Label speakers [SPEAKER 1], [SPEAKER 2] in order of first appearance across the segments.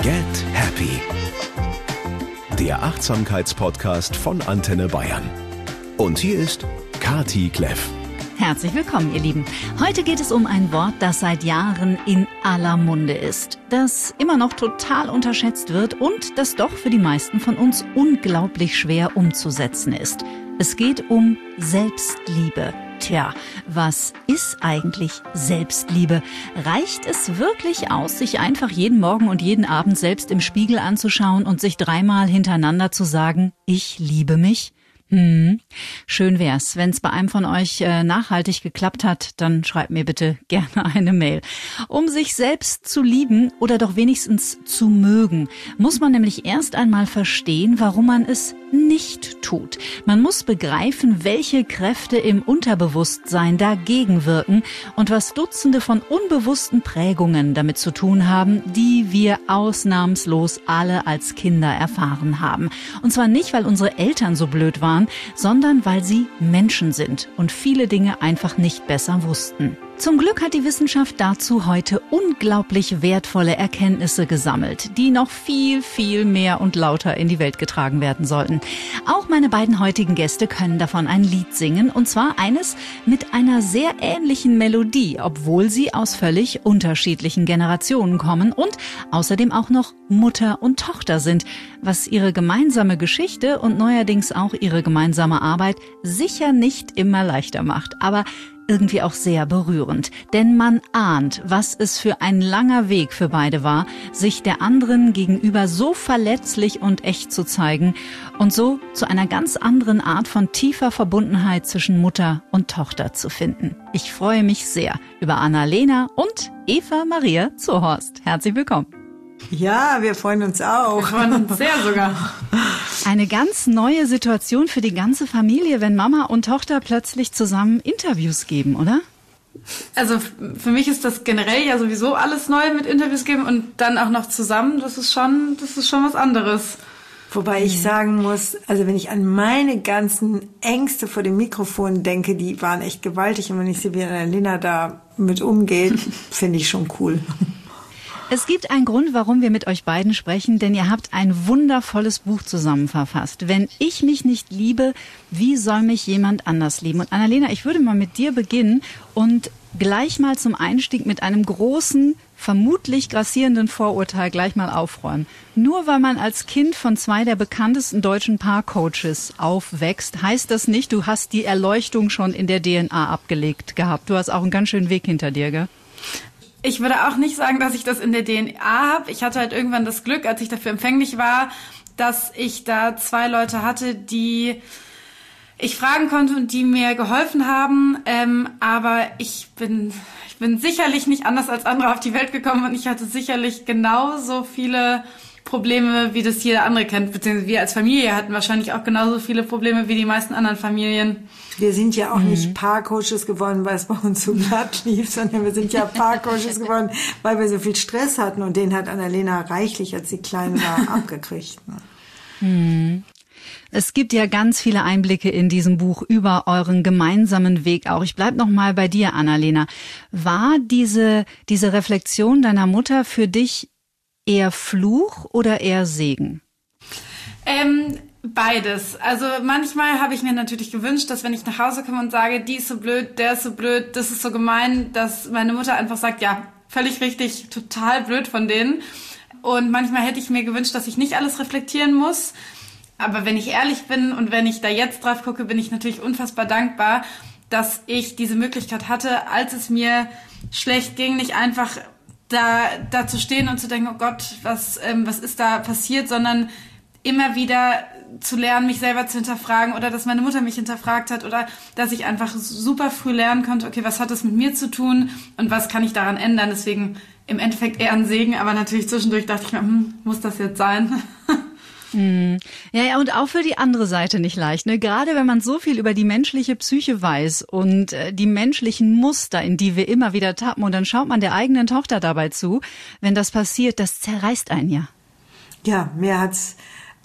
[SPEAKER 1] Get Happy. Der Achtsamkeitspodcast von Antenne Bayern. Und hier ist Kati Kleff.
[SPEAKER 2] Herzlich willkommen, ihr Lieben. Heute geht es um ein Wort, das seit Jahren in aller Munde ist, das immer noch total unterschätzt wird und das doch für die meisten von uns unglaublich schwer umzusetzen ist. Es geht um Selbstliebe. Tja, was ist eigentlich Selbstliebe? Reicht es wirklich aus, sich einfach jeden Morgen und jeden Abend selbst im Spiegel anzuschauen und sich 3-mal hintereinander zu sagen, ich liebe mich? Schön wär's. Wenn es bei einem von euch nachhaltig geklappt hat, dann schreibt mir bitte gerne eine Mail. Um sich selbst zu lieben oder doch wenigstens zu mögen, muss man nämlich erst einmal verstehen, warum man es nicht tut. Man muss begreifen, welche Kräfte im Unterbewusstsein dagegen wirken und was Dutzende von unbewussten Prägungen damit zu tun haben, die wir ausnahmslos alle als Kinder erfahren haben. Und zwar nicht, weil unsere Eltern so blöd waren, sondern weil sie Menschen sind und viele Dinge einfach nicht besser wussten. Zum Glück hat die Wissenschaft dazu heute unglaublich wertvolle Erkenntnisse gesammelt, die noch viel, viel mehr und lauter in die Welt getragen werden sollten. Auch meine beiden heutigen Gäste können davon ein Lied singen, und zwar eines mit einer sehr ähnlichen Melodie, obwohl sie aus völlig unterschiedlichen Generationen kommen und außerdem auch noch Mutter und Tochter sind, was ihre gemeinsame Geschichte und neuerdings auch ihre gemeinsame Arbeit sicher nicht immer leichter macht. Aber irgendwie auch sehr berührend, denn man ahnt, was es für ein langer Weg für beide war, sich der anderen gegenüber so verletzlich und echt zu zeigen und so zu einer ganz anderen Art von tiefer Verbundenheit zwischen Mutter und Tochter zu finden. Ich freue mich sehr über Anna-Lena und Eva Maria Zuhorst. Herzlich willkommen.
[SPEAKER 3] Ja, wir freuen uns auch.
[SPEAKER 4] Wir freuen uns sehr sogar.
[SPEAKER 2] Eine ganz neue Situation für die ganze Familie, wenn Mama und Tochter plötzlich zusammen Interviews geben, oder?
[SPEAKER 4] Also für mich ist das generell ja sowieso alles neu mit Interviews geben und dann auch noch zusammen. Das ist schon was anderes.
[SPEAKER 3] Wobei ich sagen muss, also wenn ich an meine ganzen Ängste vor dem Mikrofon denke, die waren echt gewaltig. Und wenn ich sehe, wie Anna-Lena da mit umgeht, finde ich schon cool.
[SPEAKER 2] Es gibt einen Grund, warum wir mit euch beiden sprechen, denn ihr habt ein wundervolles Buch zusammen verfasst. Wenn ich mich nicht liebe, wie soll mich jemand anders lieben? Und Anna-Lena, ich würde mal mit dir beginnen und gleich mal zum Einstieg mit einem großen, vermutlich grassierenden Vorurteil gleich mal aufräumen. Nur weil man als Kind von 2 der bekanntesten deutschen Paarcoaches aufwächst, heißt das nicht, du hast die Erleuchtung schon in der DNA abgelegt gehabt. Du hast auch einen ganz schönen Weg hinter dir, gell?
[SPEAKER 4] Ich würde auch nicht sagen, dass ich das in der DNA habe. Ich hatte halt irgendwann das Glück, als ich dafür empfänglich war, dass ich da 2 Leute hatte, die ich fragen konnte und die mir geholfen haben. Aber ich bin sicherlich nicht anders als andere auf die Welt gekommen und ich hatte sicherlich genauso viele Probleme, wie das jeder andere kennt. Beziehungsweise wir als Familie hatten wahrscheinlich auch genauso viele Probleme wie die meisten anderen Familien.
[SPEAKER 3] Wir sind ja auch nicht Paarcoaches geworden, weil es bei uns so glatt lief, sondern wir sind ja Paarcoaches geworden, weil wir so viel Stress hatten. Und den hat Anna-Lena reichlich, als sie klein war, abgekriegt.
[SPEAKER 2] Es gibt ja ganz viele Einblicke in diesem Buch über euren gemeinsamen Weg auch. Ich bleib noch mal bei dir, Anna-Lena. War diese Reflexion deiner Mutter für dich eher Fluch oder eher Segen?
[SPEAKER 4] Beides. Also manchmal habe ich mir natürlich gewünscht, dass wenn ich nach Hause komme und sage, die ist so blöd, der ist so blöd, das ist so gemein, dass meine Mutter einfach sagt, ja, völlig richtig, total blöd von denen. Und manchmal hätte ich mir gewünscht, dass ich nicht alles reflektieren muss. Aber wenn ich ehrlich bin und wenn ich da jetzt drauf gucke, bin ich natürlich unfassbar dankbar, dass ich diese Möglichkeit hatte, als es mir schlecht ging, nicht einfach da zu stehen und zu denken, oh Gott, was ist da passiert, sondern immer wieder zu lernen, mich selber zu hinterfragen oder dass meine Mutter mich hinterfragt hat oder dass ich einfach super früh lernen konnte, okay, was hat das mit mir zu tun und was kann ich daran ändern? Deswegen im Endeffekt eher ein Segen, aber natürlich zwischendurch dachte ich mir, muss das jetzt sein?
[SPEAKER 2] Ja, und auch für die andere Seite nicht leicht, ne? Gerade wenn man so viel über die menschliche Psyche weiß und die menschlichen Muster, in die wir immer wieder tappen, und dann schaut man der eigenen Tochter dabei zu, wenn das passiert, das zerreißt einen ja.
[SPEAKER 3] Ja, mir hat's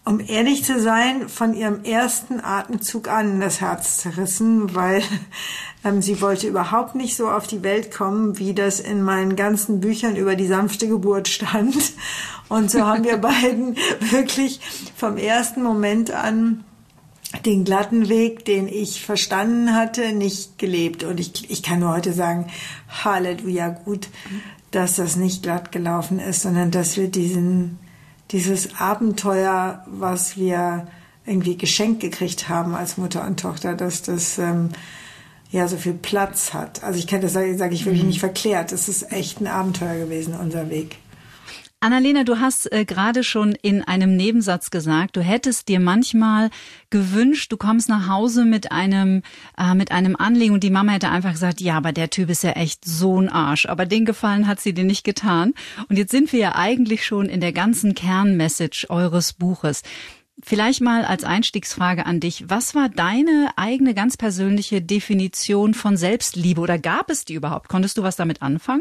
[SPEAKER 3] um ehrlich zu sein, von ihrem ersten Atemzug an das Herz zerrissen, weil sie wollte überhaupt nicht so auf die Welt kommen, wie das in meinen ganzen Büchern über die sanfte Geburt stand. Und so haben wir beiden wirklich vom ersten Moment an den glatten Weg, den ich verstanden hatte, nicht gelebt. Und ich kann nur heute sagen, Halleluja, gut, dass das nicht glatt gelaufen ist, sondern dass wir dieses Abenteuer, was wir irgendwie geschenkt gekriegt haben als Mutter und Tochter, dass das so viel Platz hat. Also ich kann das, sage ich wirklich nicht verklärt. Das ist echt ein Abenteuer gewesen, unser Weg.
[SPEAKER 2] Annalena, du hast gerade schon in einem Nebensatz gesagt, du hättest dir manchmal gewünscht, du kommst nach Hause mit einem Anliegen und die Mama hätte einfach gesagt, ja, aber der Typ ist ja echt so ein Arsch. Aber den Gefallen hat sie dir nicht getan. Und jetzt sind wir ja eigentlich schon in der ganzen Kernmessage eures Buches. Vielleicht mal als Einstiegsfrage an dich. Was war deine eigene ganz persönliche Definition von Selbstliebe oder gab es die überhaupt? Konntest du was damit anfangen?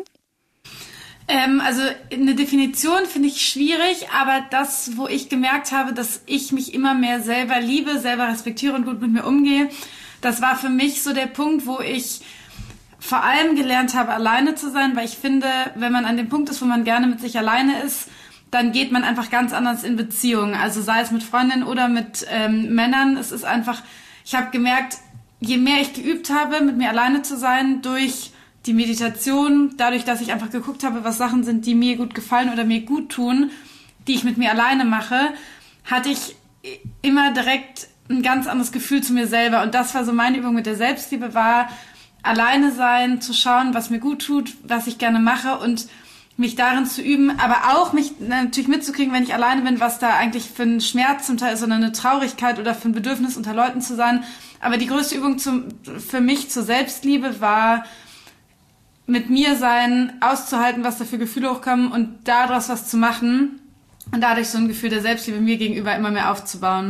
[SPEAKER 4] Also eine Definition finde ich schwierig, aber das, wo ich gemerkt habe, dass ich mich immer mehr selber liebe, selber respektiere und gut mit mir umgehe, das war für mich so der Punkt, wo ich vor allem gelernt habe, alleine zu sein, weil ich finde, wenn man an dem Punkt ist, wo man gerne mit sich alleine ist, dann geht man einfach ganz anders in Beziehungen. Also sei es mit Freundinnen oder mit Männern. Es ist einfach, ich habe gemerkt, je mehr ich geübt habe, mit mir alleine zu sein, durch die Meditation, dadurch, dass ich einfach geguckt habe, was Sachen sind, die mir gut gefallen oder mir gut tun, die ich mit mir alleine mache, hatte ich immer direkt ein ganz anderes Gefühl zu mir selber. Und das war so meine Übung mit der Selbstliebe, war alleine sein, zu schauen, was mir gut tut, was ich gerne mache und mich darin zu üben, aber auch mich natürlich mitzukriegen, wenn ich alleine bin, was da eigentlich für ein Schmerz zum Teil ist oder eine Traurigkeit oder für ein Bedürfnis, unter Leuten zu sein. Aber die größte Übung für mich zur Selbstliebe war, mit mir sein, auszuhalten, was da für Gefühle hochkommen und daraus was zu machen und dadurch so ein Gefühl der Selbstliebe mir gegenüber immer mehr aufzubauen.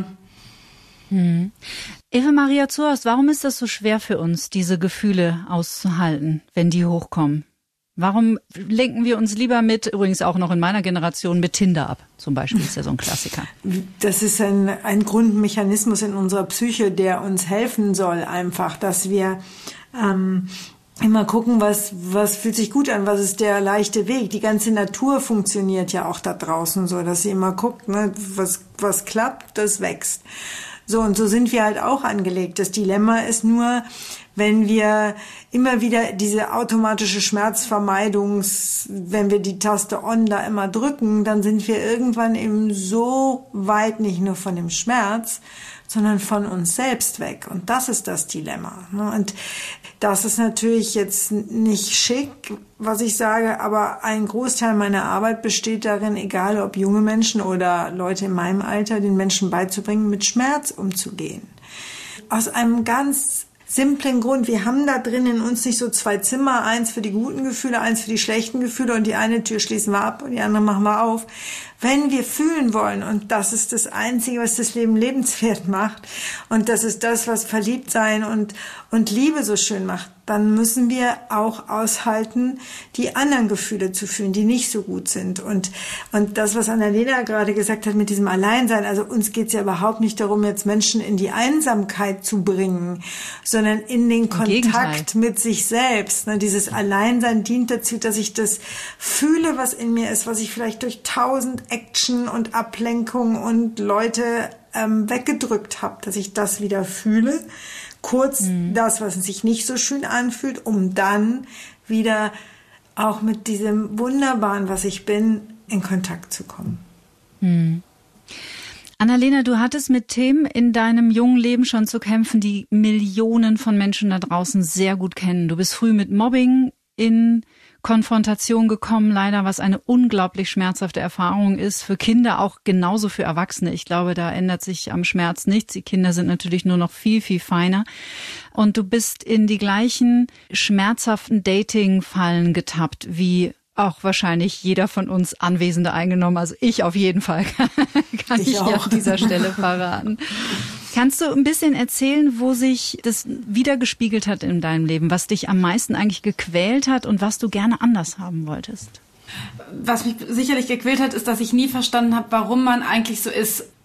[SPEAKER 2] Eva Maria Zuhorst, warum ist das so schwer für uns, diese Gefühle auszuhalten, wenn die hochkommen? Warum lenken wir uns lieber übrigens auch noch in meiner Generation, mit Tinder ab? Zum Beispiel ist ja so ein Klassiker.
[SPEAKER 3] Das ist ein Grundmechanismus in unserer Psyche, der uns helfen soll einfach, dass wir immer gucken, was fühlt sich gut an, was ist der leichte Weg. Die ganze Natur funktioniert ja auch da draußen so, dass sie immer guckt, ne, was klappt, das wächst. So, und so sind wir halt auch angelegt. Das Dilemma ist nur, wenn wir immer wieder diese automatische wenn wir die Taste On da immer drücken, dann sind wir irgendwann eben so weit nicht nur von dem Schmerz, sondern von uns selbst weg. Und das ist das Dilemma. Und das ist natürlich jetzt nicht schick, was ich sage, aber ein Großteil meiner Arbeit besteht darin, egal ob junge Menschen oder Leute in meinem Alter, den Menschen beizubringen, mit Schmerz umzugehen. Aus einem ganz simplen Grund. Wir haben da drin in uns nicht so 2 Zimmer, eins für die guten Gefühle, eins für die schlechten Gefühle und die eine Tür schließen wir ab und die andere machen wir auf. Wenn wir fühlen wollen, und das ist das Einzige, was das Leben lebenswert macht, und das ist das, was Verliebtsein und Liebe so schön macht, dann müssen wir auch aushalten, die anderen Gefühle zu fühlen, die nicht so gut sind. Und das, was Annalena gerade gesagt hat mit diesem Alleinsein, also uns geht es ja überhaupt nicht darum, jetzt Menschen in die Einsamkeit zu bringen, sondern in den Kontakt mit sich selbst. Dieses Alleinsein dient dazu, dass ich das fühle, was in mir ist, was ich vielleicht durch 1000 Action und Ablenkung und Leute weggedrückt habe, dass ich das wieder fühle. Kurz das, was sich nicht so schön anfühlt, um dann wieder auch mit diesem Wunderbaren, was ich bin, in Kontakt zu kommen.
[SPEAKER 2] Annalena, du hattest mit Themen in deinem jungen Leben schon zu kämpfen, die Millionen von Menschen da draußen sehr gut kennen. Du bist früh mit Mobbing in Konfrontation gekommen, leider, was eine unglaublich schmerzhafte Erfahrung ist, für Kinder, auch genauso für Erwachsene. Ich glaube, da ändert sich am Schmerz nichts. Die Kinder sind natürlich nur noch viel, viel feiner. Und du bist in die gleichen schmerzhaften Dating-Fallen getappt, wie auch wahrscheinlich jeder von uns Anwesende eingenommen. Also ich auf jeden Fall, kann ich ja an dieser Stelle verraten. Kannst du ein bisschen erzählen, wo sich das wiedergespiegelt hat in deinem Leben, was dich am meisten eigentlich gequält hat und was du gerne anders haben wolltest?
[SPEAKER 4] Was mich sicherlich gequält hat, ist, dass ich nie verstanden habe, warum man eigentlich so ist.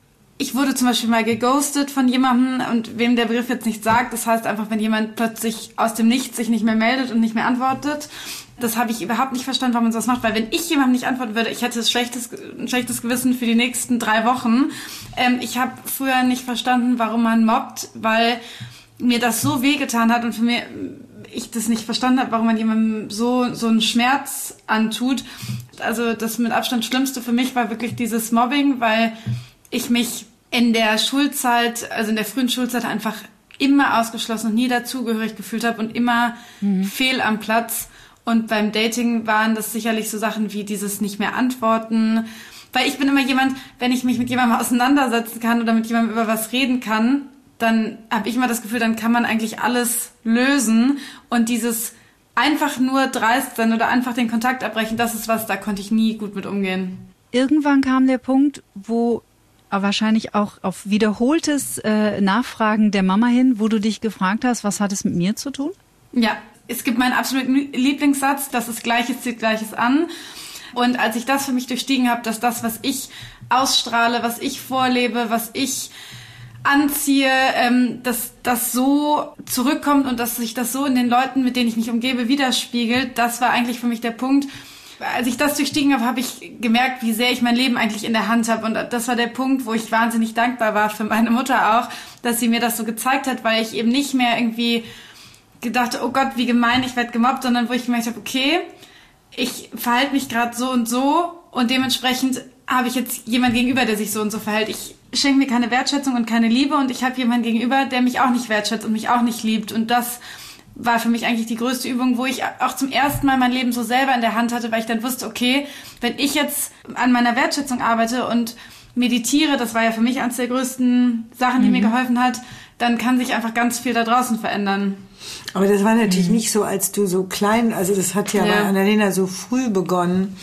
[SPEAKER 4] Ich wurde zum Beispiel mal geghostet von jemandem und wem der Begriff jetzt nicht sagt, das heißt einfach, wenn jemand plötzlich aus dem Nichts sich nicht mehr meldet und nicht mehr antwortet. Das habe ich überhaupt nicht verstanden, warum man sowas macht, weil wenn ich jemandem nicht antworten würde, ich hätte ein schlechtes Gewissen für die nächsten 3 Wochen. Ich habe früher nicht verstanden, warum man mobbt, weil mir das so wehgetan hat und für mich ich das nicht verstanden habe, warum man jemandem so einen Schmerz antut. Also das mit Abstand Schlimmste für mich war wirklich dieses Mobbing, weil ich mich in der Schulzeit, also in der frühen Schulzeit einfach immer ausgeschlossen und nie dazugehörig gefühlt habe und immer fehl am Platz. Und beim Dating waren das sicherlich so Sachen wie dieses nicht mehr antworten. Weil ich bin immer jemand, wenn ich mich mit jemandem auseinandersetzen kann oder mit jemandem über was reden kann, dann habe ich immer das Gefühl, dann kann man eigentlich alles lösen. Und dieses einfach nur dreist sein oder einfach den Kontakt abbrechen, das ist was, da konnte ich nie gut mit umgehen.
[SPEAKER 2] Irgendwann kam der Punkt, wo wahrscheinlich auch auf wiederholtes Nachfragen der Mama hin, wo du dich gefragt hast, was hat es mit mir zu tun?
[SPEAKER 4] Ja, es gibt meinen absoluten Lieblingssatz, das ist Gleiches zieht Gleiches an. Und als ich das für mich durchstiegen habe, dass das, was ich ausstrahle, was ich vorlebe, was ich anziehe, dass das so zurückkommt und dass sich das so in den Leuten, mit denen ich mich umgebe, widerspiegelt, das war eigentlich für mich der Punkt. Als ich das durchstiegen habe, habe ich gemerkt, wie sehr ich mein Leben eigentlich in der Hand habe. Und das war der Punkt, wo ich wahnsinnig dankbar war für meine Mutter auch, dass sie mir das so gezeigt hat, weil ich eben nicht mehr irgendwie gedacht, oh Gott, wie gemein, ich werde gemobbt, sondern wo ich gemerkt habe, okay, ich verhalte mich gerade so und dementsprechend habe ich jetzt jemand gegenüber, der sich so und so verhält. Ich schenke mir keine Wertschätzung und keine Liebe und ich habe jemanden gegenüber, der mich auch nicht wertschätzt und mich auch nicht liebt. Und das war für mich eigentlich die größte Übung, wo ich auch zum ersten Mal mein Leben so selber in der Hand hatte, weil ich dann wusste, okay, wenn ich jetzt an meiner Wertschätzung arbeite und meditiere, das war ja für mich eines der größten Sachen, die mir geholfen hat, dann kann sich einfach ganz viel da draußen verändern.
[SPEAKER 3] Aber das war natürlich nicht so, als du so klein, also das hat ja bei Annalena so früh begonnen.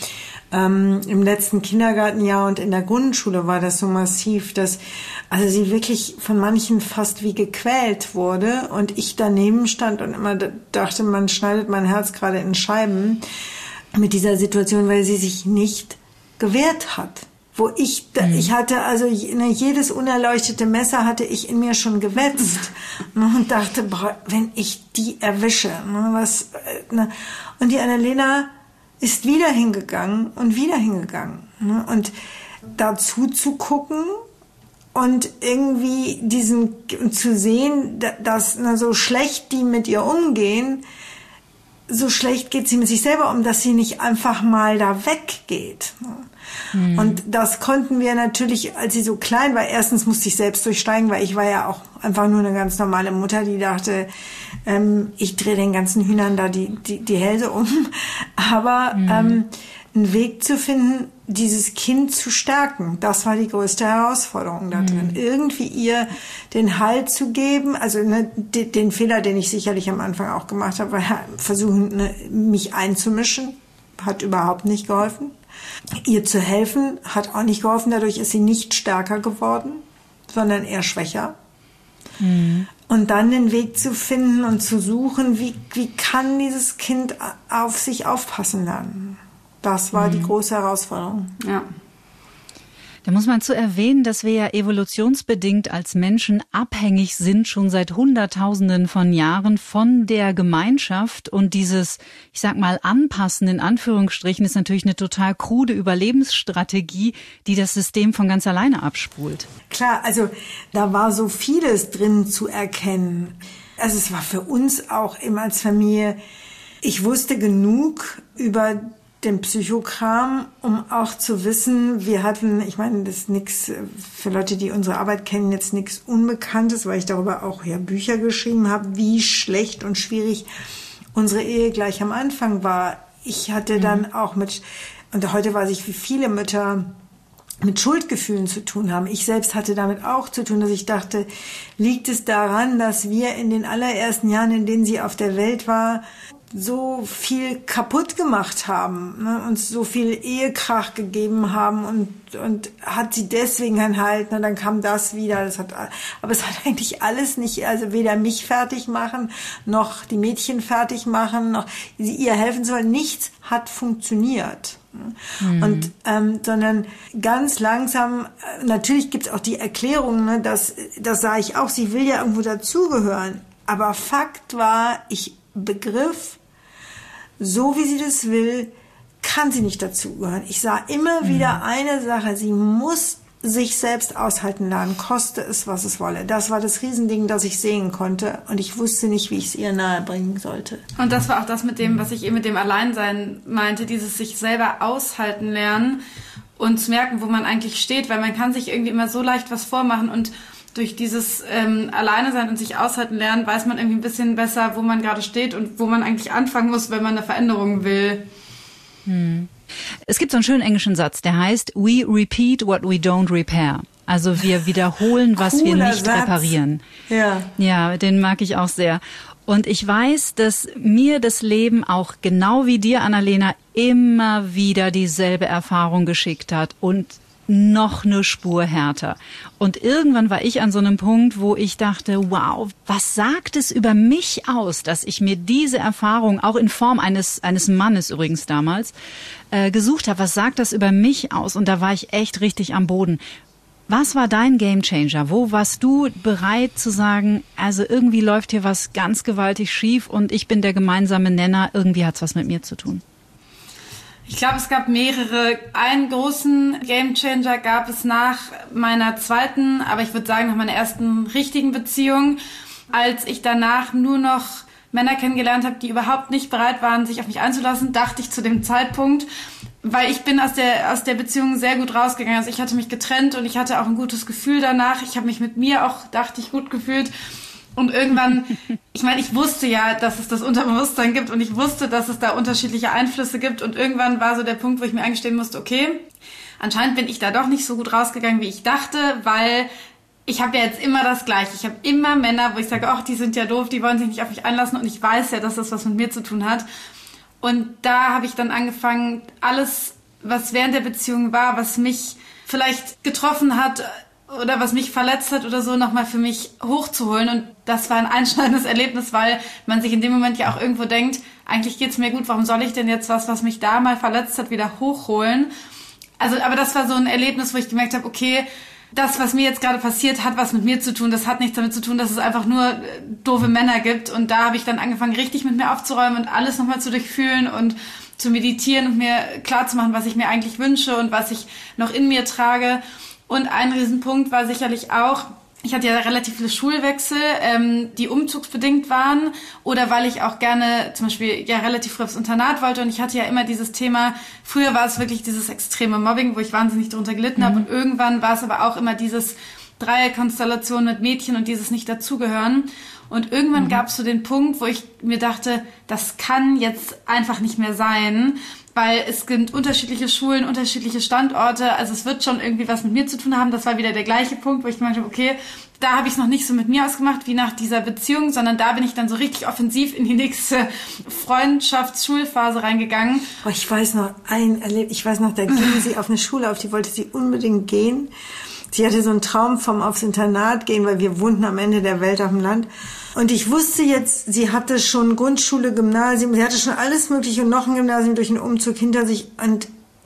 [SPEAKER 3] Im letzten Kindergartenjahr und in der Grundschule war das so massiv, dass also sie wirklich von manchen fast wie gequält wurde und ich daneben stand und immer dachte, man schneidet mein Herz gerade in Scheiben mit dieser Situation, weil sie sich nicht gewehrt hat. Wo ich hatte, also jedes unerleuchtete Messer hatte ich in mir schon gewetzt und dachte, boah, wenn ich die erwische, und die Annalena ist wieder hingegangen und und dazu zu gucken und irgendwie zu sehen, dass so schlecht die mit ihr umgehen, so schlecht geht sie mit sich selber um, dass sie nicht einfach mal da weggeht. Und das konnten wir natürlich, als sie so klein war, erstens musste ich selbst durchsteigen, weil ich war ja auch einfach nur eine ganz normale Mutter, die dachte, ich drehe den ganzen Hühnern da die Hälse um. Aber einen Weg zu finden, dieses Kind zu stärken, das war die größte Herausforderung da drin. Irgendwie ihr den Halt zu geben, also den Fehler, den ich sicherlich am Anfang auch gemacht habe, war versuchen, mich einzumischen, hat überhaupt nicht geholfen. Ihr zu helfen, hat auch nicht geholfen. Dadurch ist sie nicht stärker geworden, sondern eher schwächer. Und dann den Weg zu finden und zu suchen, wie kann dieses Kind auf sich aufpassen lernen. Das war die große Herausforderung.
[SPEAKER 4] Ja.
[SPEAKER 2] Da muss man zu erwähnen, dass wir ja evolutionsbedingt als Menschen abhängig sind, schon seit Hunderttausenden von Jahren von der Gemeinschaft. Und dieses, ich sag mal, Anpassen in Anführungsstrichen ist natürlich eine total krude Überlebensstrategie, die das System von ganz alleine abspult.
[SPEAKER 3] Klar, also da war so vieles drin zu erkennen. Also es war für uns auch immer als Familie, ich wusste genug über den Psychokram, um auch zu wissen, wir hatten, ich meine, das ist nichts, für Leute, die unsere Arbeit kennen, jetzt nichts Unbekanntes, weil ich darüber auch Bücher geschrieben habe, wie schlecht und schwierig unsere Ehe gleich am Anfang war. Ich hatte dann auch und heute weiß ich, wie viele Mütter mit Schuldgefühlen zu tun haben. Ich selbst hatte damit auch zu tun, dass ich dachte, liegt es daran, dass wir in den allerersten Jahren, in denen sie auf der Welt war, so viel kaputt gemacht haben, uns so viel Ehekrach gegeben haben und hat sie deswegen keinen Halt, dann kam das wieder. Aber es hat eigentlich alles nicht, also weder mich fertig machen, noch die Mädchen fertig machen, noch ihr helfen sollen. Nichts hat funktioniert. Und sondern ganz langsam, natürlich gibt's auch die Erklärung, ne, das sah ich auch, sie will ja irgendwo dazugehören. Aber Fakt war, ich begriff, so wie sie das will, kann sie nicht dazugehören. Ich sah immer wieder eine Sache, sie muss sich selbst aushalten lernen, koste es, was es wolle. Das war das Riesending, das ich sehen konnte und ich wusste nicht, wie ich es ihr nahebringen sollte.
[SPEAKER 4] Und das war auch das mit dem, was ich eben mit dem Alleinsein meinte, dieses sich selber aushalten lernen und zu merken, wo man eigentlich steht, weil man kann sich irgendwie immer so leicht was vormachen und durch dieses Alleine sein und sich aushalten lernen, weiß man irgendwie ein bisschen besser, wo man gerade steht und wo man eigentlich anfangen muss, wenn man eine Veränderung will.
[SPEAKER 2] Es gibt so einen schönen englischen Satz, der heißt, we repeat what we don't repair. Also wir wiederholen, was wir nicht reparieren. Ja, den mag ich auch sehr. Und ich weiß, dass mir das Leben auch genau wie dir, Annalena, immer wieder dieselbe Erfahrung geschickt hat und noch eine Spur härter. Und irgendwann war ich an so einem Punkt, wo ich dachte, wow, was sagt es über mich aus, dass ich mir diese Erfahrung, auch in Form eines Mannes übrigens damals, gesucht habe. Was sagt das über mich aus? Und da war ich echt richtig am Boden. Was war dein Gamechanger? Wo warst du bereit zu sagen, also irgendwie läuft hier was ganz gewaltig schief und ich bin der gemeinsame Nenner, irgendwie hat's was mit mir zu tun?
[SPEAKER 4] Ich glaube, es gab mehrere. Einen großen Gamechanger gab es nach meiner zweiten, aber ich würde sagen nach meiner ersten richtigen Beziehung, als ich danach nur noch Männer kennengelernt habe, die überhaupt nicht bereit waren, sich auf mich einzulassen, dachte ich zu dem Zeitpunkt, weil ich bin aus der Beziehung sehr gut rausgegangen. Also ich hatte mich getrennt und ich hatte auch ein gutes Gefühl danach. Ich habe mich mit mir auch, dachte ich, gut gefühlt. Und irgendwann, ich meine, ich wusste ja, dass es das Unterbewusstsein gibt und ich wusste, dass es da unterschiedliche Einflüsse gibt. Und irgendwann war so der Punkt, wo ich mir eingestehen musste, okay, anscheinend bin ich da doch nicht so gut rausgegangen, wie ich dachte, weil ich habe ja jetzt immer das Gleiche. Ich habe immer Männer, wo ich sage, ach, die sind ja doof, die wollen sich nicht auf mich einlassen und ich weiß ja, dass das was mit mir zu tun hat. Und da habe ich dann angefangen, alles, was während der Beziehung war, was mich vielleicht getroffen hat oder was mich verletzt hat oder so, nochmal für mich hochzuholen. Und das war ein einschneidendes Erlebnis, weil man sich in dem Moment ja auch irgendwo denkt, eigentlich geht's mir gut, warum soll ich denn jetzt was mich da mal verletzt hat, wieder hochholen? Also, aber das war so ein Erlebnis, wo ich gemerkt habe, okay, das, was mir jetzt gerade passiert, hat was mit mir zu tun. Das hat nichts damit zu tun, dass es einfach nur doofe Männer gibt. Und da habe ich dann angefangen, richtig mit mir aufzuräumen und alles nochmal zu durchfühlen und zu meditieren und mir klarzumachen, was ich mir eigentlich wünsche und was ich noch in mir trage. Und ein Riesenpunkt war sicherlich auch, ich hatte ja relativ viele Schulwechsel, die umzugsbedingt waren oder weil ich auch gerne zum Beispiel ja relativ früh aufs Internat wollte und ich hatte ja immer dieses Thema, früher war es wirklich dieses extreme Mobbing, wo ich wahnsinnig darunter gelitten habe und irgendwann war es aber auch immer dieses Dreierkonstellation mit Mädchen und dieses Nicht-Dazugehören. Und irgendwann gab es so den Punkt, wo ich mir dachte, das kann jetzt einfach nicht mehr sein, weil es gibt unterschiedliche Schulen, unterschiedliche Standorte, also es wird schon irgendwie was mit mir zu tun haben. Das war wieder der gleiche Punkt, wo ich gemeint habe, okay, da habe ich es noch nicht so mit mir ausgemacht wie nach dieser Beziehung, sondern da bin ich dann so richtig offensiv in die nächste Freundschafts-Schulphase reingegangen.
[SPEAKER 3] Oh, ich weiß noch, da ging sie auf eine Schule auf, die wollte sie unbedingt gehen. Sie hatte so einen Traum vom aufs Internat gehen, weil wir wohnten am Ende der Welt auf dem Land. Und ich wusste jetzt, sie hatte schon Grundschule, Gymnasium, sie hatte schon alles Mögliche und noch ein Gymnasium durch einen Umzug hinter sich. Und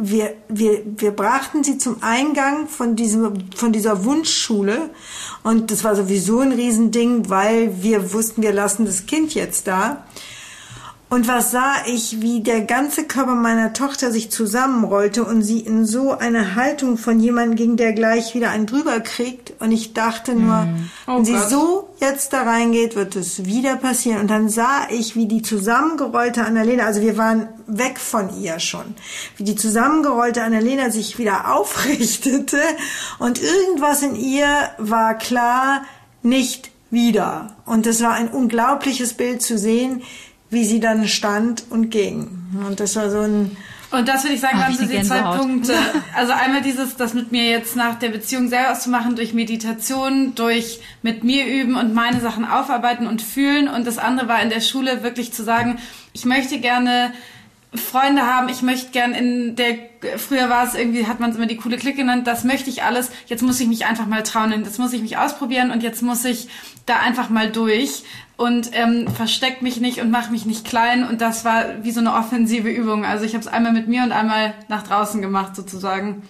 [SPEAKER 3] wir brachten sie zum Eingang von dieser Wunschschule. Und das war sowieso ein Riesending, weil wir wussten, wir lassen das Kind jetzt da. Und was sah ich, wie der ganze Körper meiner Tochter sich zusammenrollte und sie in so eine Haltung von jemandem ging, der gleich wieder einen drüber kriegt. Und ich dachte nur, wenn sie so jetzt da reingeht, wird es wieder passieren. Und dann sah ich, wie die zusammengerollte Annalena, also wir waren weg von ihr schon, wie die zusammengerollte Annalena sich wieder aufrichtete. Und irgendwas in ihr war klar, nicht wieder. Und es war ein unglaubliches Bild zu sehen, wie sie dann stand und ging. Und das war so ein...
[SPEAKER 4] Und das würde ich sagen, waren so die 2 Punkte. Also einmal das mit mir jetzt nach der Beziehung selber auszumachen, durch Meditation, durch mit mir üben und meine Sachen aufarbeiten und fühlen. Und das andere war in der Schule wirklich zu sagen, ich möchte gerne Freunde haben, ich möchte gern früher war es irgendwie, hat man es immer die coole Clique genannt, das möchte ich alles, jetzt muss ich mich einfach mal trauen, jetzt muss ich mich ausprobieren und jetzt muss ich da einfach mal durch, und versteck mich nicht und mach mich nicht klein. Und das war wie so eine offensive Übung. Also ich habe es einmal mit mir und einmal nach draußen gemacht sozusagen.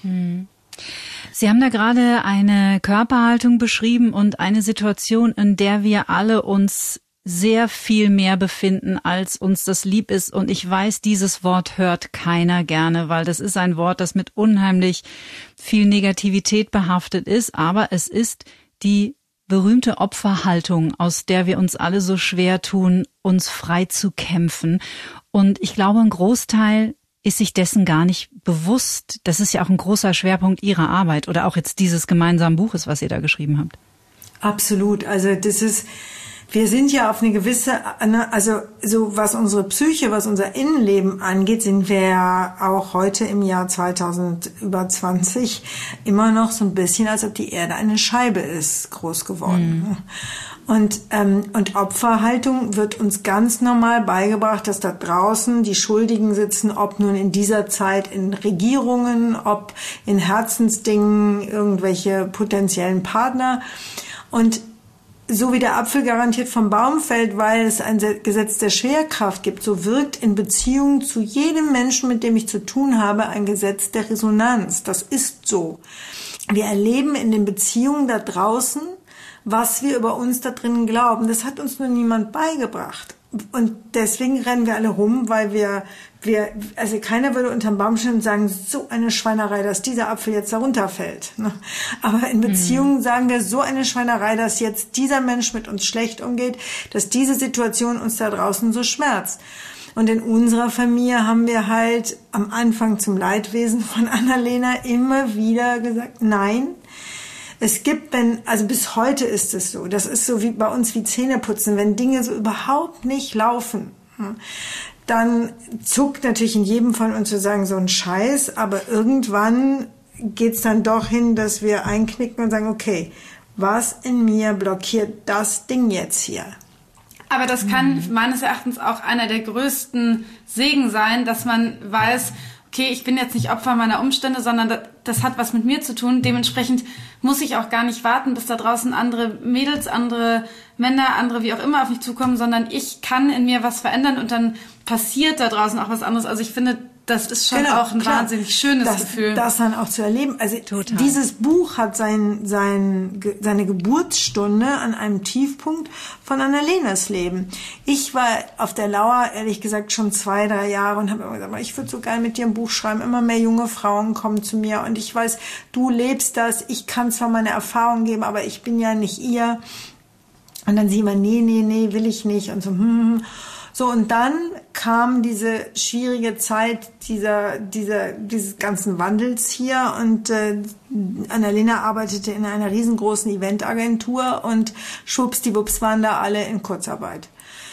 [SPEAKER 2] Sie haben da gerade eine Körperhaltung beschrieben und eine Situation, in der wir alle uns sehr viel mehr befinden, als uns das lieb ist. Und ich weiß, dieses Wort hört keiner gerne, weil das ist ein Wort, das mit unheimlich viel Negativität behaftet ist. Aber es ist die berühmte Opferhaltung, aus der wir uns alle so schwer tun, uns frei zu kämpfen. Und ich glaube, ein Großteil ist sich dessen gar nicht bewusst. Das ist ja auch ein großer Schwerpunkt Ihrer Arbeit oder auch jetzt dieses gemeinsamen Buches, was ihr da geschrieben habt.
[SPEAKER 3] Absolut. Also wir sind ja auf eine gewisse, also so was unsere Psyche, was unser Innenleben angeht, sind wir ja auch heute im Jahr 2020 immer noch so ein bisschen, als ob die Erde eine Scheibe ist, groß geworden. Und Opferhaltung wird uns ganz normal beigebracht, dass da draußen die Schuldigen sitzen, ob nun in dieser Zeit in Regierungen, ob in Herzensdingen, irgendwelche potenziellen Partner. Und so wie der Apfel garantiert vom Baum fällt, weil es ein Gesetz der Schwerkraft gibt, so wirkt in Beziehung zu jedem Menschen, mit dem ich zu tun habe, ein Gesetz der Resonanz. Das ist so. Wir erleben in den Beziehungen da draußen, was wir über uns da drinnen glauben. Das hat uns nur niemand beigebracht. Und deswegen rennen wir alle rum, weil also keiner würde unterm Baum stehen und sagen, so eine Schweinerei, dass dieser Apfel jetzt da runterfällt. Aber in Beziehungen sagen wir, so eine Schweinerei, dass jetzt dieser Mensch mit uns schlecht umgeht, dass diese Situation uns da draußen so schmerzt. Und in unserer Familie haben wir halt am Anfang zum Leidwesen von Annalena immer wieder gesagt, nein, es gibt, also bis heute ist es so, das ist so wie bei uns wie Zähneputzen, wenn Dinge so überhaupt nicht laufen, dann zuckt natürlich in jedem von uns zu sagen, so ein Scheiß, aber irgendwann geht's dann doch hin, dass wir einknicken und sagen, okay, was in mir blockiert das Ding jetzt hier?
[SPEAKER 4] Aber das kann meines Erachtens auch einer der größten Segen sein, dass man weiß, okay, ich bin jetzt nicht Opfer meiner Umstände, sondern das hat was mit mir zu tun. Dementsprechend muss ich auch gar nicht warten, bis da draußen andere Mädels, andere Männer, andere wie auch immer auf mich zukommen, sondern ich kann in mir was verändern und dann passiert da draußen auch was anderes. Also ich finde, das ist schon auch ein wahnsinnig schönes Gefühl.
[SPEAKER 3] Das dann auch zu erleben. Also total. Dieses Buch hat seine Geburtsstunde an einem Tiefpunkt von Annalenas Leben. Ich war auf der Lauer, ehrlich gesagt, schon 2-3 Jahre und habe immer gesagt, ich würde so gerne mit dir ein Buch schreiben. Immer mehr junge Frauen kommen zu mir und ich weiß, du lebst das. Ich kann zwar meine Erfahrungen geben, aber ich bin ja nicht ihr. Und dann sie immer, nee, will ich nicht und so, So, und dann kam diese schwierige Zeit dieses ganzen Wandels hier und Annalena arbeitete in einer riesengroßen Eventagentur und schwuppsdiwupps waren da alle in Kurzarbeit.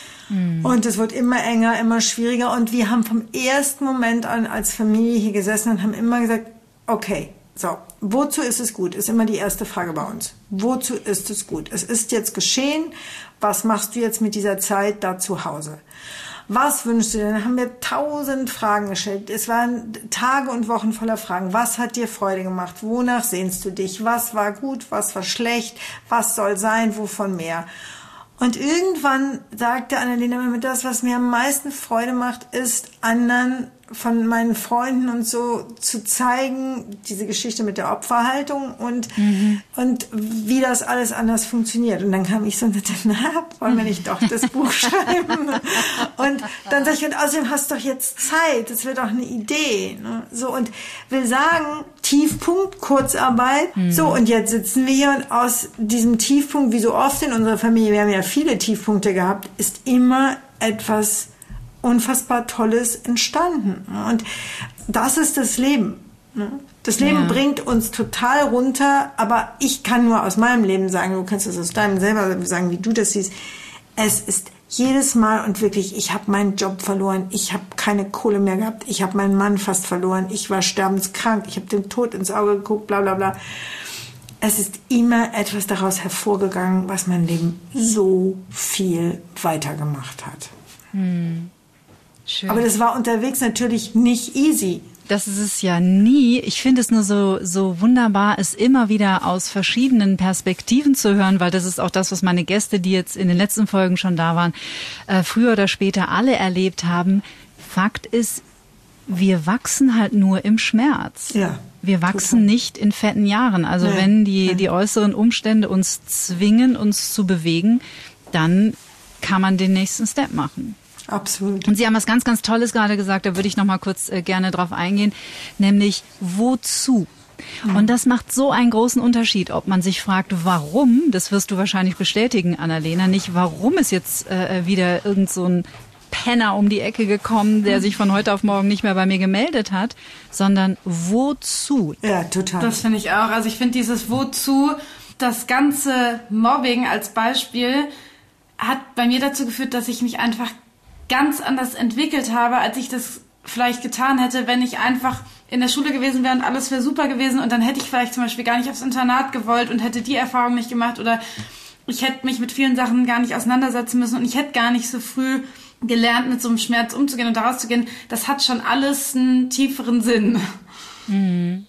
[SPEAKER 3] Und es wird immer enger, immer schwieriger und wir haben vom ersten Moment an als Familie hier gesessen und haben immer gesagt, okay, so, wozu ist es gut? Ist immer die erste Frage bei uns. Wozu ist es gut? Es ist jetzt geschehen. Was machst du jetzt mit dieser Zeit da zu Hause? Was wünschst du dir? Dann haben wir 1000 Fragen gestellt. Es waren Tage und Wochen voller Fragen. Was hat dir Freude gemacht? Wonach sehnst du dich? Was war gut? Was war schlecht? Was soll sein? Wovon mehr? Und irgendwann sagte Annalena mir, das, was mir am meisten Freude macht, ist, anderen von meinen Freunden und so zu zeigen, diese Geschichte mit der Opferhaltung und wie das alles anders funktioniert. Und dann kam ich so und sagte, wollen wir nicht doch das Buch schreiben? Und dann sag ich, und außerdem hast du doch jetzt Zeit, das wird doch eine Idee. Ne? So, und will sagen, Tiefpunkt, Kurzarbeit. So, und jetzt sitzen wir hier und aus diesem Tiefpunkt, wie so oft in unserer Familie, wir haben ja viele Tiefpunkte gehabt, ist immer etwas unfassbar Tolles entstanden. Und das ist das Leben. Das Leben bringt uns total runter, aber ich kann nur aus meinem Leben sagen, du kannst das aus deinem selber sagen, wie du das siehst. Es ist jedes Mal und wirklich, ich habe meinen Job verloren, ich habe keine Kohle mehr gehabt, ich habe meinen Mann fast verloren, ich war sterbenskrank, ich habe dem Tod ins Auge geguckt, bla bla bla. Es ist immer etwas daraus hervorgegangen, was mein Leben so viel weitergemacht hat.
[SPEAKER 2] Schön.
[SPEAKER 3] Aber das war unterwegs natürlich nicht easy.
[SPEAKER 2] Das ist es ja nie. Ich finde es nur so wunderbar, es immer wieder aus verschiedenen Perspektiven zu hören, weil das ist auch das, was meine Gäste, die jetzt in den letzten Folgen schon da waren, früher oder später alle erlebt haben. Fakt ist, wir wachsen halt nur im Schmerz.
[SPEAKER 3] Ja.
[SPEAKER 2] Wir wachsen nicht in fetten Jahren. Also wenn die äußeren Umstände uns zwingen, uns zu bewegen, dann kann man den nächsten Step machen.
[SPEAKER 3] Absolut.
[SPEAKER 2] Und Sie haben was ganz, ganz Tolles gerade gesagt, da würde ich noch mal kurz gerne drauf eingehen, nämlich wozu? Und das macht so einen großen Unterschied, ob man sich fragt, warum, das wirst du wahrscheinlich bestätigen, Annalena, nicht warum ist jetzt wieder irgend so ein Penner um die Ecke gekommen, der sich von heute auf morgen nicht mehr bei mir gemeldet hat, sondern wozu?
[SPEAKER 3] Ja, total.
[SPEAKER 4] Das finde ich auch. Also ich finde dieses Wozu, das ganze Mobbing als Beispiel, hat bei mir dazu geführt, dass ich mich einfach ganz anders entwickelt habe, als ich das vielleicht getan hätte, wenn ich einfach in der Schule gewesen wäre und alles wäre super gewesen und dann hätte ich vielleicht zum Beispiel gar nicht aufs Internat gewollt und hätte die Erfahrung nicht gemacht oder ich hätte mich mit vielen Sachen gar nicht auseinandersetzen müssen und ich hätte gar nicht so früh gelernt, mit so einem Schmerz umzugehen und daraus zu gehen. Das hat schon alles einen tieferen Sinn.
[SPEAKER 2] Mhm.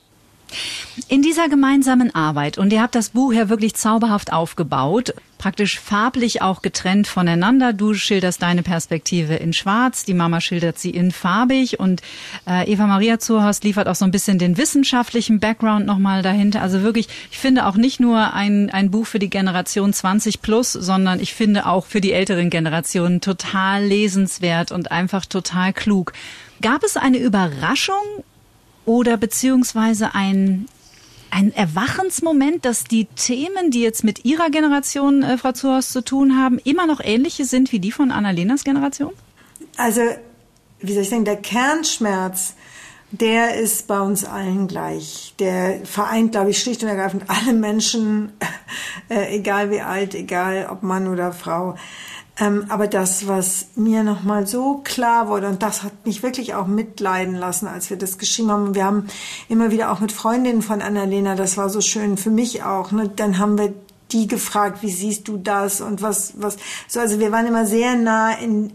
[SPEAKER 2] In dieser gemeinsamen Arbeit, und ihr habt das Buch ja wirklich zauberhaft aufgebaut, praktisch farblich auch getrennt voneinander. Du schilderst deine Perspektive in schwarz, die Mama schildert sie in farbig und Eva Maria Zurhorst liefert auch so ein bisschen den wissenschaftlichen Background nochmal dahinter. Also wirklich, ich finde auch nicht nur ein Buch für die Generation 20 plus, sondern ich finde auch für die älteren Generationen total lesenswert und einfach total klug. Gab es eine Überraschung oder beziehungsweise ein Erwachensmoment, dass die Themen, die jetzt mit Ihrer Generation, Frau Zurhorst, zu tun haben, immer noch ähnliche sind wie die von Annalenas Generation?
[SPEAKER 3] Also, wie soll ich sagen, der Kernschmerz, der ist bei uns allen gleich. Der vereint, glaube ich, schlicht und ergreifend alle Menschen, egal wie alt, egal ob Mann oder Frau. Aber das, was mir nochmal so klar wurde, und das hat mich wirklich auch mitleiden lassen, als wir das geschrieben haben. Und wir haben immer wieder auch mit Freundinnen von Annalena, das war so schön für mich auch, ne? Dann haben wir die gefragt, wie siehst du das und was, so, also wir waren immer sehr nah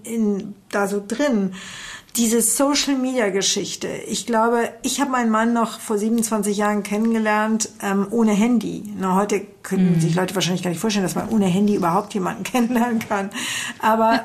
[SPEAKER 3] da so drin. Diese Social-Media-Geschichte. Ich glaube, ich habe meinen Mann noch vor 27 Jahren kennengelernt, ohne Handy. Na, heute können sich Leute wahrscheinlich gar nicht vorstellen, dass man ohne Handy überhaupt jemanden kennenlernen kann. Aber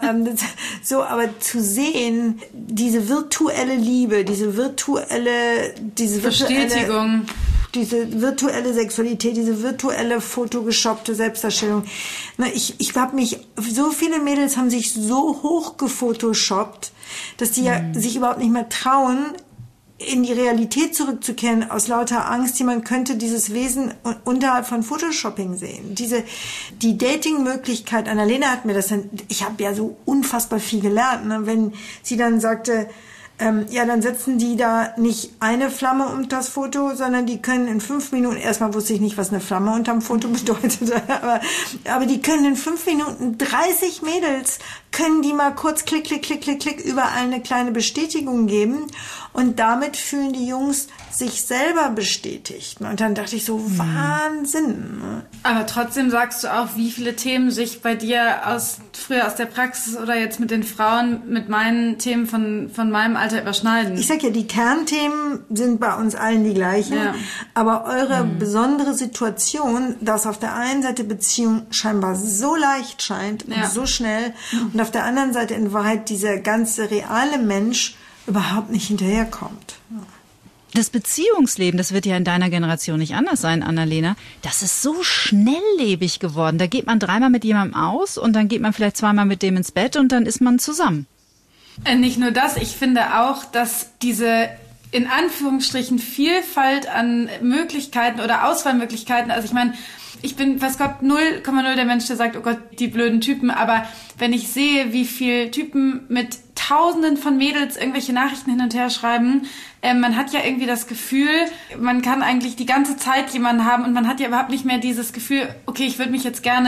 [SPEAKER 3] aber zu sehen, diese virtuelle Liebe, diese virtuelle
[SPEAKER 4] Bestätigung,
[SPEAKER 3] diese virtuelle Sexualität, diese virtuelle fotogeshoppte Selbstdarstellung. Na, ich habe so viele Mädels haben sich so hoch gefotoshoppt, dass die ja sich überhaupt nicht mehr trauen, in die Realität zurückzukehren, aus lauter Angst, jemand könnte dieses Wesen unterhalb von Photoshopping sehen. Die Dating-Möglichkeit, Annalena hat mir das dann, ich habe ja so unfassbar viel gelernt, ne? Wenn sie dann sagte, dann setzen die da nicht eine Flamme unter das Foto, sondern die können in 5 Minuten, erstmal wusste ich nicht, was eine Flamme unterm Foto bedeutet, aber die können in 5 Minuten 30 Mädels, können die mal kurz klick, klick, klick, klick, klick überall eine kleine Bestätigung geben und damit fühlen die Jungs sich selber bestätigt. Und dann dachte ich so, Wahnsinn.
[SPEAKER 4] Aber trotzdem sagst du auch, wie viele Themen sich bei dir früher aus der Praxis oder jetzt mit den Frauen mit meinen Themen von meinem Alter überschneiden.
[SPEAKER 3] Ich sag ja, die Kernthemen sind bei uns allen die gleichen, aber eure besondere Situation, dass auf der einen Seite Beziehung scheinbar so leicht scheint und so schnell und auf der anderen Seite in Wahrheit dieser ganze reale Mensch überhaupt nicht hinterherkommt.
[SPEAKER 2] Das Beziehungsleben, das wird ja in deiner Generation nicht anders sein, Annalena. Das ist so schnelllebig geworden. Da geht man 3-mal mit jemandem aus und dann geht man vielleicht 2-mal mit dem ins Bett und dann ist man zusammen.
[SPEAKER 4] Nicht nur das, ich finde auch, dass diese in Anführungsstrichen Vielfalt an Möglichkeiten oder Auswahlmöglichkeiten, also ich meine, ich bin, weiß Gott, 0,0 der Mensch, der sagt, oh Gott, die blöden Typen, aber wenn ich sehe, wie viel Typen mit Tausenden von Mädels irgendwelche Nachrichten hin und her schreiben, man hat ja irgendwie das Gefühl, man kann eigentlich die ganze Zeit jemanden haben und man hat ja überhaupt nicht mehr dieses Gefühl, okay, ich würde mich jetzt gerne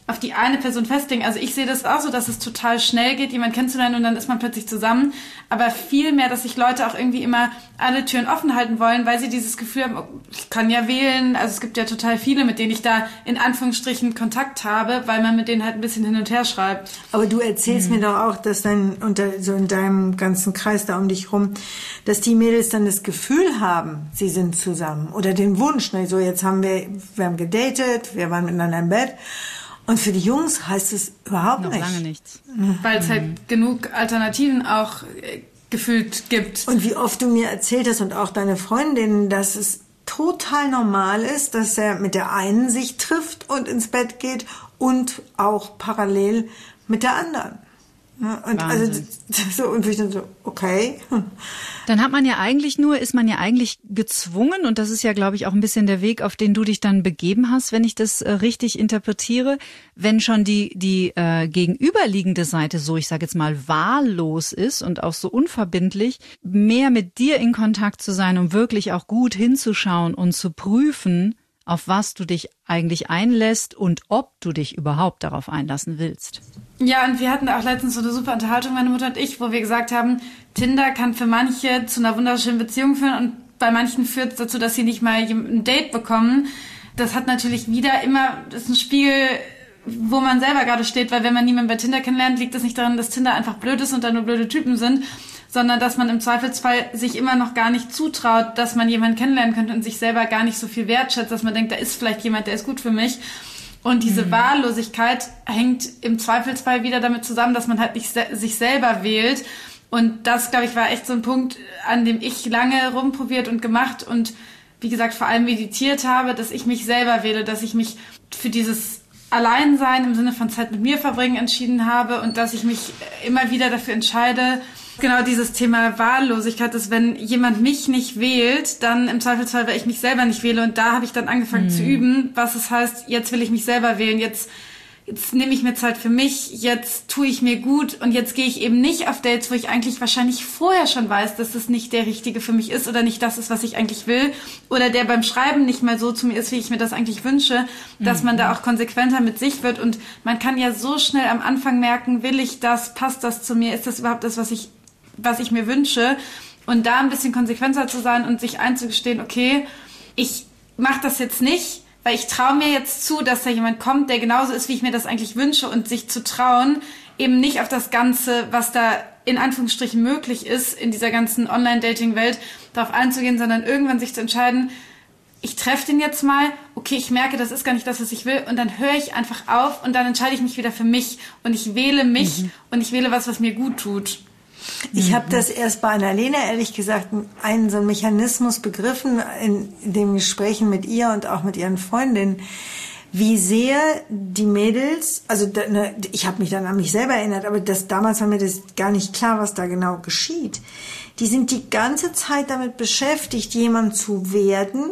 [SPEAKER 4] auf die eine Person festlegen. Also ich sehe das auch so, dass es total schnell geht, jemanden kennenzulernen und dann ist man plötzlich zusammen. Aber vielmehr, dass sich Leute auch irgendwie immer alle Türen offen halten wollen, weil sie dieses Gefühl haben, ich kann ja wählen. Also es gibt ja total viele, mit denen ich da in Anführungsstrichen Kontakt habe, weil man mit denen halt ein bisschen hin und her schreibt.
[SPEAKER 3] Aber du erzählst mir doch auch, dass dann so in deinem ganzen Kreis da um dich rum, dass die Mädels dann das Gefühl haben, sie sind zusammen. Oder den Wunsch, ne? So jetzt haben wir haben gedatet, wir waren miteinander im Bett. Und für die Jungs heißt es überhaupt nicht.
[SPEAKER 2] Noch lange nichts.
[SPEAKER 4] Weil es halt genug Alternativen auch gefühlt gibt.
[SPEAKER 3] Und wie oft du mir erzählt hast und auch deine Freundin, dass es total normal ist, dass er mit der einen sich trifft und ins Bett geht und auch parallel mit der anderen. Und
[SPEAKER 2] Wahnsinn.
[SPEAKER 3] Und ich dann so, okay.
[SPEAKER 2] Dann ist man ja eigentlich gezwungen, und das ist ja, glaube ich, auch ein bisschen der Weg, auf den du dich dann begeben hast, wenn ich das richtig interpretiere, wenn schon die gegenüberliegende Seite so, ich sage jetzt mal, wahllos ist und auch so unverbindlich, mehr mit dir in Kontakt zu sein, um wirklich auch gut hinzuschauen und zu prüfen, auf was du dich eigentlich einlässt und ob du dich überhaupt darauf einlassen willst.
[SPEAKER 4] Ja, und wir hatten auch letztens so eine super Unterhaltung, meine Mutter und ich, wo wir gesagt haben, Tinder kann für manche zu einer wunderschönen Beziehung führen und bei manchen führt es dazu, dass sie nicht mal ein Date bekommen. Das hat natürlich das ist ein Spiegel, wo man selber gerade steht, weil wenn man niemanden bei Tinder kennenlernt, liegt es nicht daran, dass Tinder einfach blöd ist und da nur blöde Typen sind, sondern dass man im Zweifelsfall sich immer noch gar nicht zutraut, dass man jemanden kennenlernen könnte und sich selber gar nicht so viel wertschätzt, dass man denkt, da ist vielleicht jemand, der ist gut für mich. Und diese Wahllosigkeit hängt im Zweifelsfall wieder damit zusammen, dass man halt nicht sich selber wählt. Und das, glaube ich, war echt so ein Punkt, an dem ich lange rumprobiert und gemacht und, wie gesagt, vor allem meditiert habe, dass ich mich selber wähle, dass ich mich für dieses Alleinsein im Sinne von Zeit mit mir verbringen entschieden habe und dass ich mich immer wieder dafür entscheide, genau dieses Thema Wahllosigkeit ist, wenn jemand mich nicht wählt, dann im Zweifelsfall, weil ich mich selber nicht wähle. Und da habe ich dann angefangen zu üben, was es heißt, jetzt will ich mich selber wählen, jetzt nehme ich mir Zeit für mich, jetzt tue ich mir gut und jetzt gehe ich eben nicht auf Dates, wo ich eigentlich wahrscheinlich vorher schon weiß, dass das nicht der Richtige für mich ist oder nicht das ist, was ich eigentlich will oder der beim Schreiben nicht mal so zu mir ist, wie ich mir das eigentlich wünsche, dass man da auch konsequenter mit sich wird und man kann ja so schnell am Anfang merken, will ich das, passt das zu mir, ist das überhaupt das, was ich mir wünsche und da ein bisschen konsequenter zu sein und sich einzugestehen, okay, ich mache das jetzt nicht, weil ich traue mir jetzt zu, dass da jemand kommt, der genauso ist, wie ich mir das eigentlich wünsche und sich zu trauen, eben nicht auf das Ganze, was da in Anführungsstrichen möglich ist, in dieser ganzen Online-Dating-Welt, darauf einzugehen, sondern irgendwann sich zu entscheiden, ich treffe den jetzt mal, okay, ich merke, das ist gar nicht das, was ich will und dann höre ich einfach auf und dann entscheide ich mich wieder für mich und ich wähle mich und ich wähle was mir gut tut.
[SPEAKER 3] Ich habe das erst bei Annalena, ehrlich gesagt, so einen Mechanismus begriffen in den Gesprächen mit ihr und auch mit ihren Freundinnen, wie sehr die Mädels, also ich habe mich dann an mich selber erinnert, aber damals war mir das gar nicht klar, was da genau geschieht. Die sind die ganze Zeit damit beschäftigt, jemand zu werden,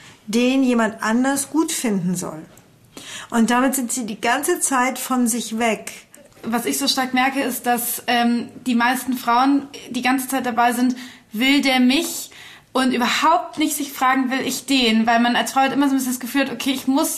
[SPEAKER 3] den jemand anders gut finden soll. Und damit sind sie die ganze Zeit von sich weg.
[SPEAKER 4] Was ich so stark merke, ist, dass die meisten Frauen die ganze Zeit dabei sind, will der mich und überhaupt nicht sich fragen, will ich den? Weil man als Frau hat immer so ein bisschen das Gefühl hat, okay, ich muss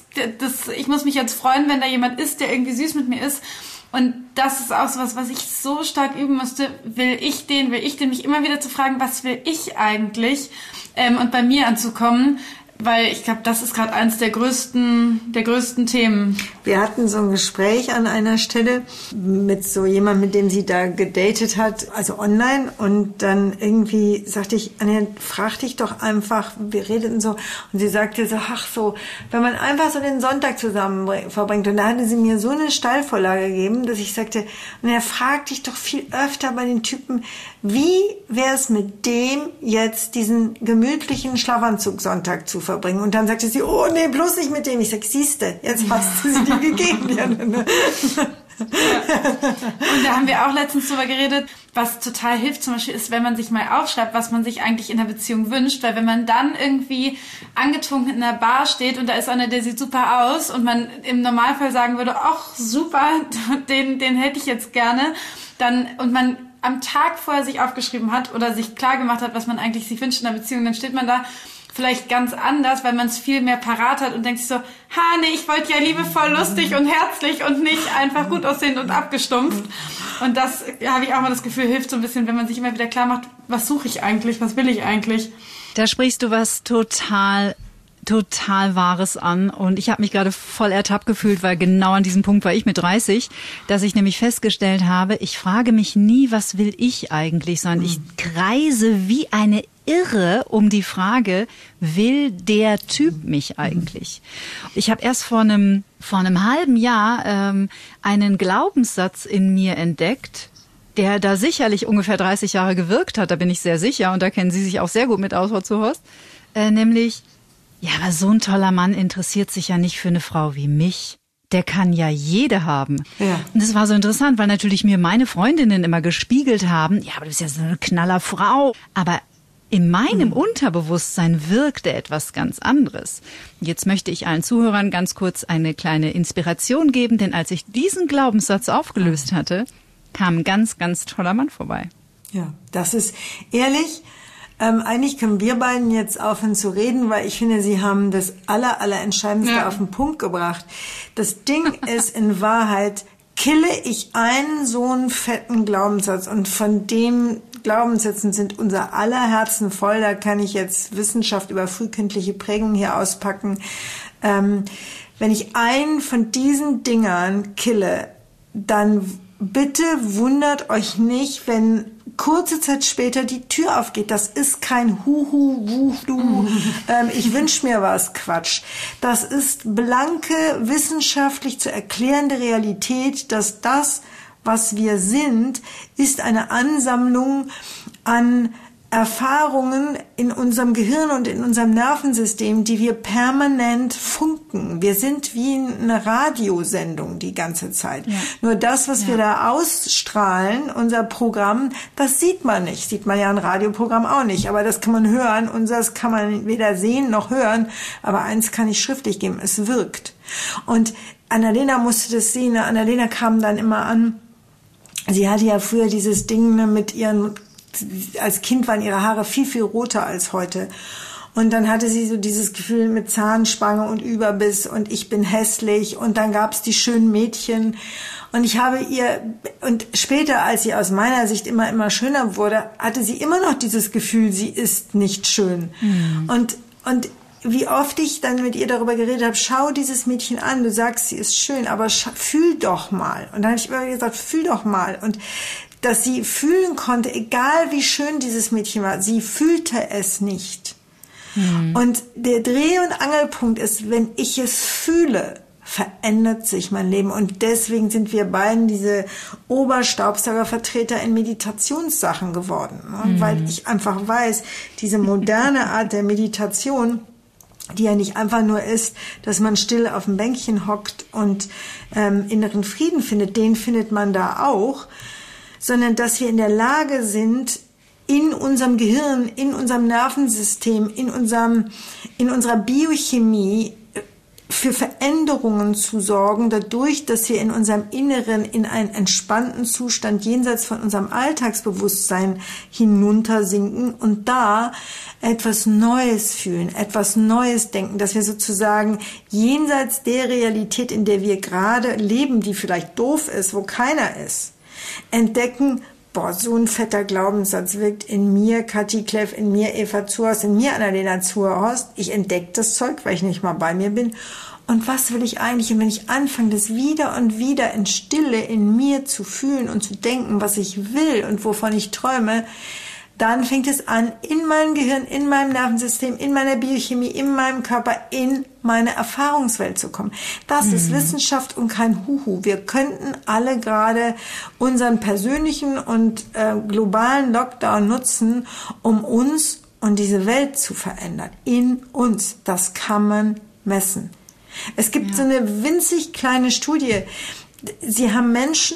[SPEAKER 4] mich jetzt freuen, wenn da jemand ist, der irgendwie süß mit mir ist. Und das ist auch so was ich so stark üben musste. Will ich den, mich immer wieder zu fragen, was will ich eigentlich? Und bei mir anzukommen. Weil ich glaube, das ist gerade eins der größten Themen.
[SPEAKER 3] Wir hatten so ein Gespräch an einer Stelle mit so jemandem, mit dem sie da gedatet hat, also online. Und dann irgendwie sagte ich, Anja, frag dich doch einfach, wir redeten so. Und sie sagte so, ach so, wenn man einfach so den Sonntag zusammen verbringt. Und da hatte sie mir so eine Steilvorlage gegeben, dass ich sagte, Anja, frag dich doch viel öfter bei den Typen, wie wäre es mit dem jetzt diesen gemütlichen Schlafanzug-Sonntag zu verbringen? Und dann sagte sie, oh nee, bloß nicht mit dem. Ich sag, siehste, jetzt hast du sie dir gegeben.
[SPEAKER 4] Ja. Und da haben wir auch letztens drüber geredet, was total hilft zum Beispiel ist, wenn man sich mal aufschreibt, was man sich eigentlich in einer Beziehung wünscht, weil wenn man dann irgendwie angetrunken in einer Bar steht und da ist einer, der sieht super aus und man im Normalfall sagen würde, ach super, den hätte ich jetzt gerne, und man am Tag vorher sich aufgeschrieben hat oder sich klar gemacht hat, was man eigentlich sich wünscht in einer Beziehung, dann steht man da vielleicht ganz anders, weil man es viel mehr parat hat und denkt sich so, nee, ich wollte ja liebevoll, lustig und herzlich und nicht einfach gut aussehend und abgestumpft. Und das habe ich auch mal das Gefühl, hilft so ein bisschen, wenn man sich immer wieder klar macht, was suche ich eigentlich, was will ich eigentlich.
[SPEAKER 2] Da sprichst du was total Wahres an und ich habe mich gerade voll ertappt gefühlt, weil genau an diesem Punkt war ich mit 30, dass ich nämlich festgestellt habe, ich frage mich nie, was will ich eigentlich, sondern ich kreise wie eine Irre um die Frage, will der Typ mich eigentlich? Ich habe erst vor einem halben Jahr einen Glaubenssatz in mir entdeckt, der da sicherlich ungefähr 30 Jahre gewirkt hat, da bin ich sehr sicher und da kennen Sie sich auch sehr gut mit aus, Frau Zuhorst, nämlich, ja, aber so ein toller Mann interessiert sich ja nicht für eine Frau wie mich. Der kann ja jede haben. Ja. Und das war so interessant, weil natürlich mir meine Freundinnen immer gespiegelt haben, ja, aber du bist ja so eine knaller Frau. Aber in meinem Unterbewusstsein wirkte etwas ganz anderes. Jetzt möchte ich allen Zuhörern ganz kurz eine kleine Inspiration geben, denn als ich diesen Glaubenssatz aufgelöst hatte, kam ein ganz, ganz toller Mann vorbei.
[SPEAKER 3] Ja, das ist ehrlich. Eigentlich können wir beiden jetzt aufhören zu reden, weil ich finde, Sie haben das Allerentscheidendste auf den Punkt gebracht. Das Ding ist in Wahrheit, kille ich einen so einen fetten Glaubenssatz und von dem Glaubenssätzen sind unser aller Herzen voll. Da kann ich jetzt Wissenschaft über frühkindliche Prägung hier auspacken. Wenn ich einen von diesen Dingern kille, dann bitte wundert euch nicht, wenn kurze Zeit später die Tür aufgeht. Das ist kein Wuhu, ich wünsch mir was Quatsch. Das ist blanke, wissenschaftlich zu erklärende Realität, dass das, was wir sind, ist eine Ansammlung an Erfahrungen in unserem Gehirn und in unserem Nervensystem, die wir permanent funken. Wir sind wie eine Radiosendung die ganze Zeit. Ja. Nur das, was wir da ausstrahlen, unser Programm, das sieht man nicht. Sieht man ja ein Radioprogramm auch nicht. Aber das kann man hören. Unseres kann man weder sehen noch hören. Aber eins kann ich schriftlich geben. Es wirkt. Und Annalena musste das sehen. Annalena kam dann immer an. Sie hatte ja früher dieses Ding mit ihren, als Kind waren ihre Haare viel, viel roter als heute. Und dann hatte sie so dieses Gefühl mit Zahnspange und Überbiss und ich bin hässlich. Und dann gab's die schönen Mädchen. Und ich habe ihr, und später, als sie aus meiner Sicht immer schöner wurde, hatte sie immer noch dieses Gefühl, sie ist nicht schön. Mhm. Und wie oft ich dann mit ihr darüber geredet habe, schau dieses Mädchen an, du sagst, sie ist schön, aber fühl doch mal. Und dann habe ich immer gesagt, fühl doch mal. Und dass sie fühlen konnte, egal wie schön dieses Mädchen war, sie fühlte es nicht. Mhm. Und der Dreh- und Angelpunkt ist, wenn ich es fühle, verändert sich mein Leben. Und deswegen sind wir beiden diese Oberstaubsaugervertreter in Meditationssachen geworden. Ne? Weil ich einfach weiß, diese moderne Art der Meditation, die ja nicht einfach nur ist, dass man still auf dem Bänkchen hockt und inneren Frieden findet, den findet man da auch, sondern dass wir in der Lage sind, in unserem Gehirn, in unserem Nervensystem, in unserer Biochemie für Veränderungen zu sorgen, dadurch, dass wir in unserem Inneren in einen entspannten Zustand jenseits von unserem Alltagsbewusstsein hinuntersinken und da etwas Neues fühlen, etwas Neues denken, dass wir sozusagen jenseits der Realität, in der wir gerade leben, die vielleicht doof ist, wo keiner ist, entdecken, boah, so ein fetter Glaubenssatz wirkt in mir, Kathi Kleff, in mir, Eva Zuhorst, in mir, Annalena Zuhorst. Ich entdecke das Zeug, weil ich nicht mal bei mir bin. Und was will ich eigentlich? Und wenn ich anfange, das wieder und wieder in Stille in mir zu fühlen und zu denken, was ich will und wovon ich träume, dann fängt es an, in meinem Gehirn, in meinem Nervensystem, in meiner Biochemie, in meinem Körper, in meine Erfahrungswelt zu kommen. Das ist Wissenschaft und kein Huhu. Wir könnten alle gerade unseren persönlichen und globalen Lockdown nutzen, um uns und diese Welt zu verändern. In uns. Das kann man messen. Es gibt so eine winzig kleine Studie. Sie haben Menschen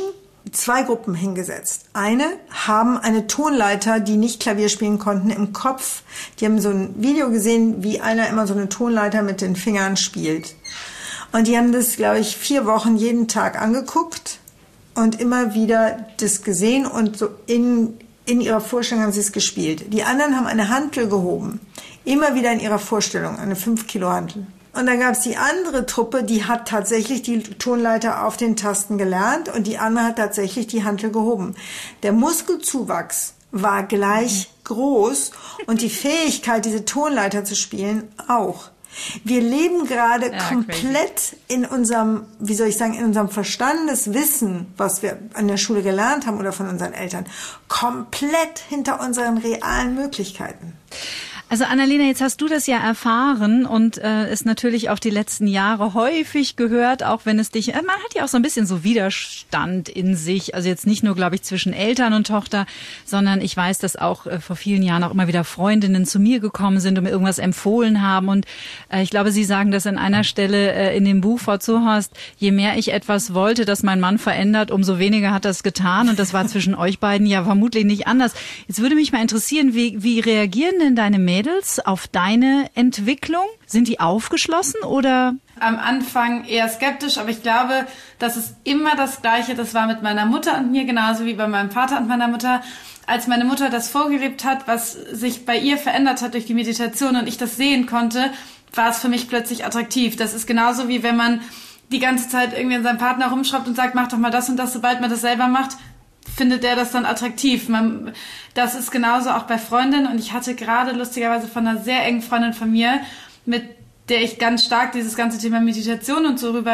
[SPEAKER 3] 2 Gruppen hingesetzt. Eine haben eine Tonleiter, die nicht Klavier spielen konnten, im Kopf. Die haben so ein Video gesehen, wie einer immer so eine Tonleiter mit den Fingern spielt. Und die haben das, glaube ich, 4 Wochen jeden Tag angeguckt und immer wieder das gesehen und so in ihrer Vorstellung haben sie es gespielt. Die anderen haben eine Hantel gehoben, Immer wieder in ihrer Vorstellung eine 5-Kilo-Hantel. Und dann gab es die andere Truppe, die hat tatsächlich die Tonleiter auf den Tasten gelernt und die andere hat tatsächlich die Hantel gehoben. Der Muskelzuwachs war gleich groß und die Fähigkeit, diese Tonleiter zu spielen, auch. Wir leben gerade komplett in unserem, in unserem Verstandeswissen, was wir an der Schule gelernt haben oder von unseren Eltern, komplett hinter unseren realen Möglichkeiten.
[SPEAKER 2] Also Annalena, jetzt hast du das ja erfahren und ist natürlich auch die letzten Jahre häufig gehört, auch wenn es dich, man hat ja auch so ein bisschen so Widerstand in sich, also jetzt nicht nur, glaube ich, zwischen Eltern und Tochter, sondern ich weiß, dass auch vor vielen Jahren auch immer wieder Freundinnen zu mir gekommen sind und mir irgendwas empfohlen haben und ich glaube, Sie sagen das an einer Stelle in dem Buch, Frau Zuhorst, je mehr ich etwas wollte, dass mein Mann verändert, umso weniger hat er es getan und das war zwischen euch beiden ja vermutlich nicht anders. Jetzt würde mich mal interessieren, wie reagieren denn deine Mädels auf deine Entwicklung? Sind die aufgeschlossen oder?
[SPEAKER 4] Am Anfang eher skeptisch, aber ich glaube, das ist immer das Gleiche. Das war mit meiner Mutter und mir genauso wie bei meinem Vater und meiner Mutter. Als meine Mutter das vorgelebt hat, was sich bei ihr verändert hat durch die Meditation und ich das sehen konnte, war es für mich plötzlich attraktiv. Das ist genauso wie wenn man die ganze Zeit irgendwie an seinem Partner rumschraubt und sagt, mach doch mal das und das, sobald man das selber macht, findet der das dann attraktiv. Das ist genauso auch bei Freundinnen und ich hatte gerade lustigerweise von einer sehr engen Freundin von mir, mit der ich ganz stark dieses ganze Thema Meditation und so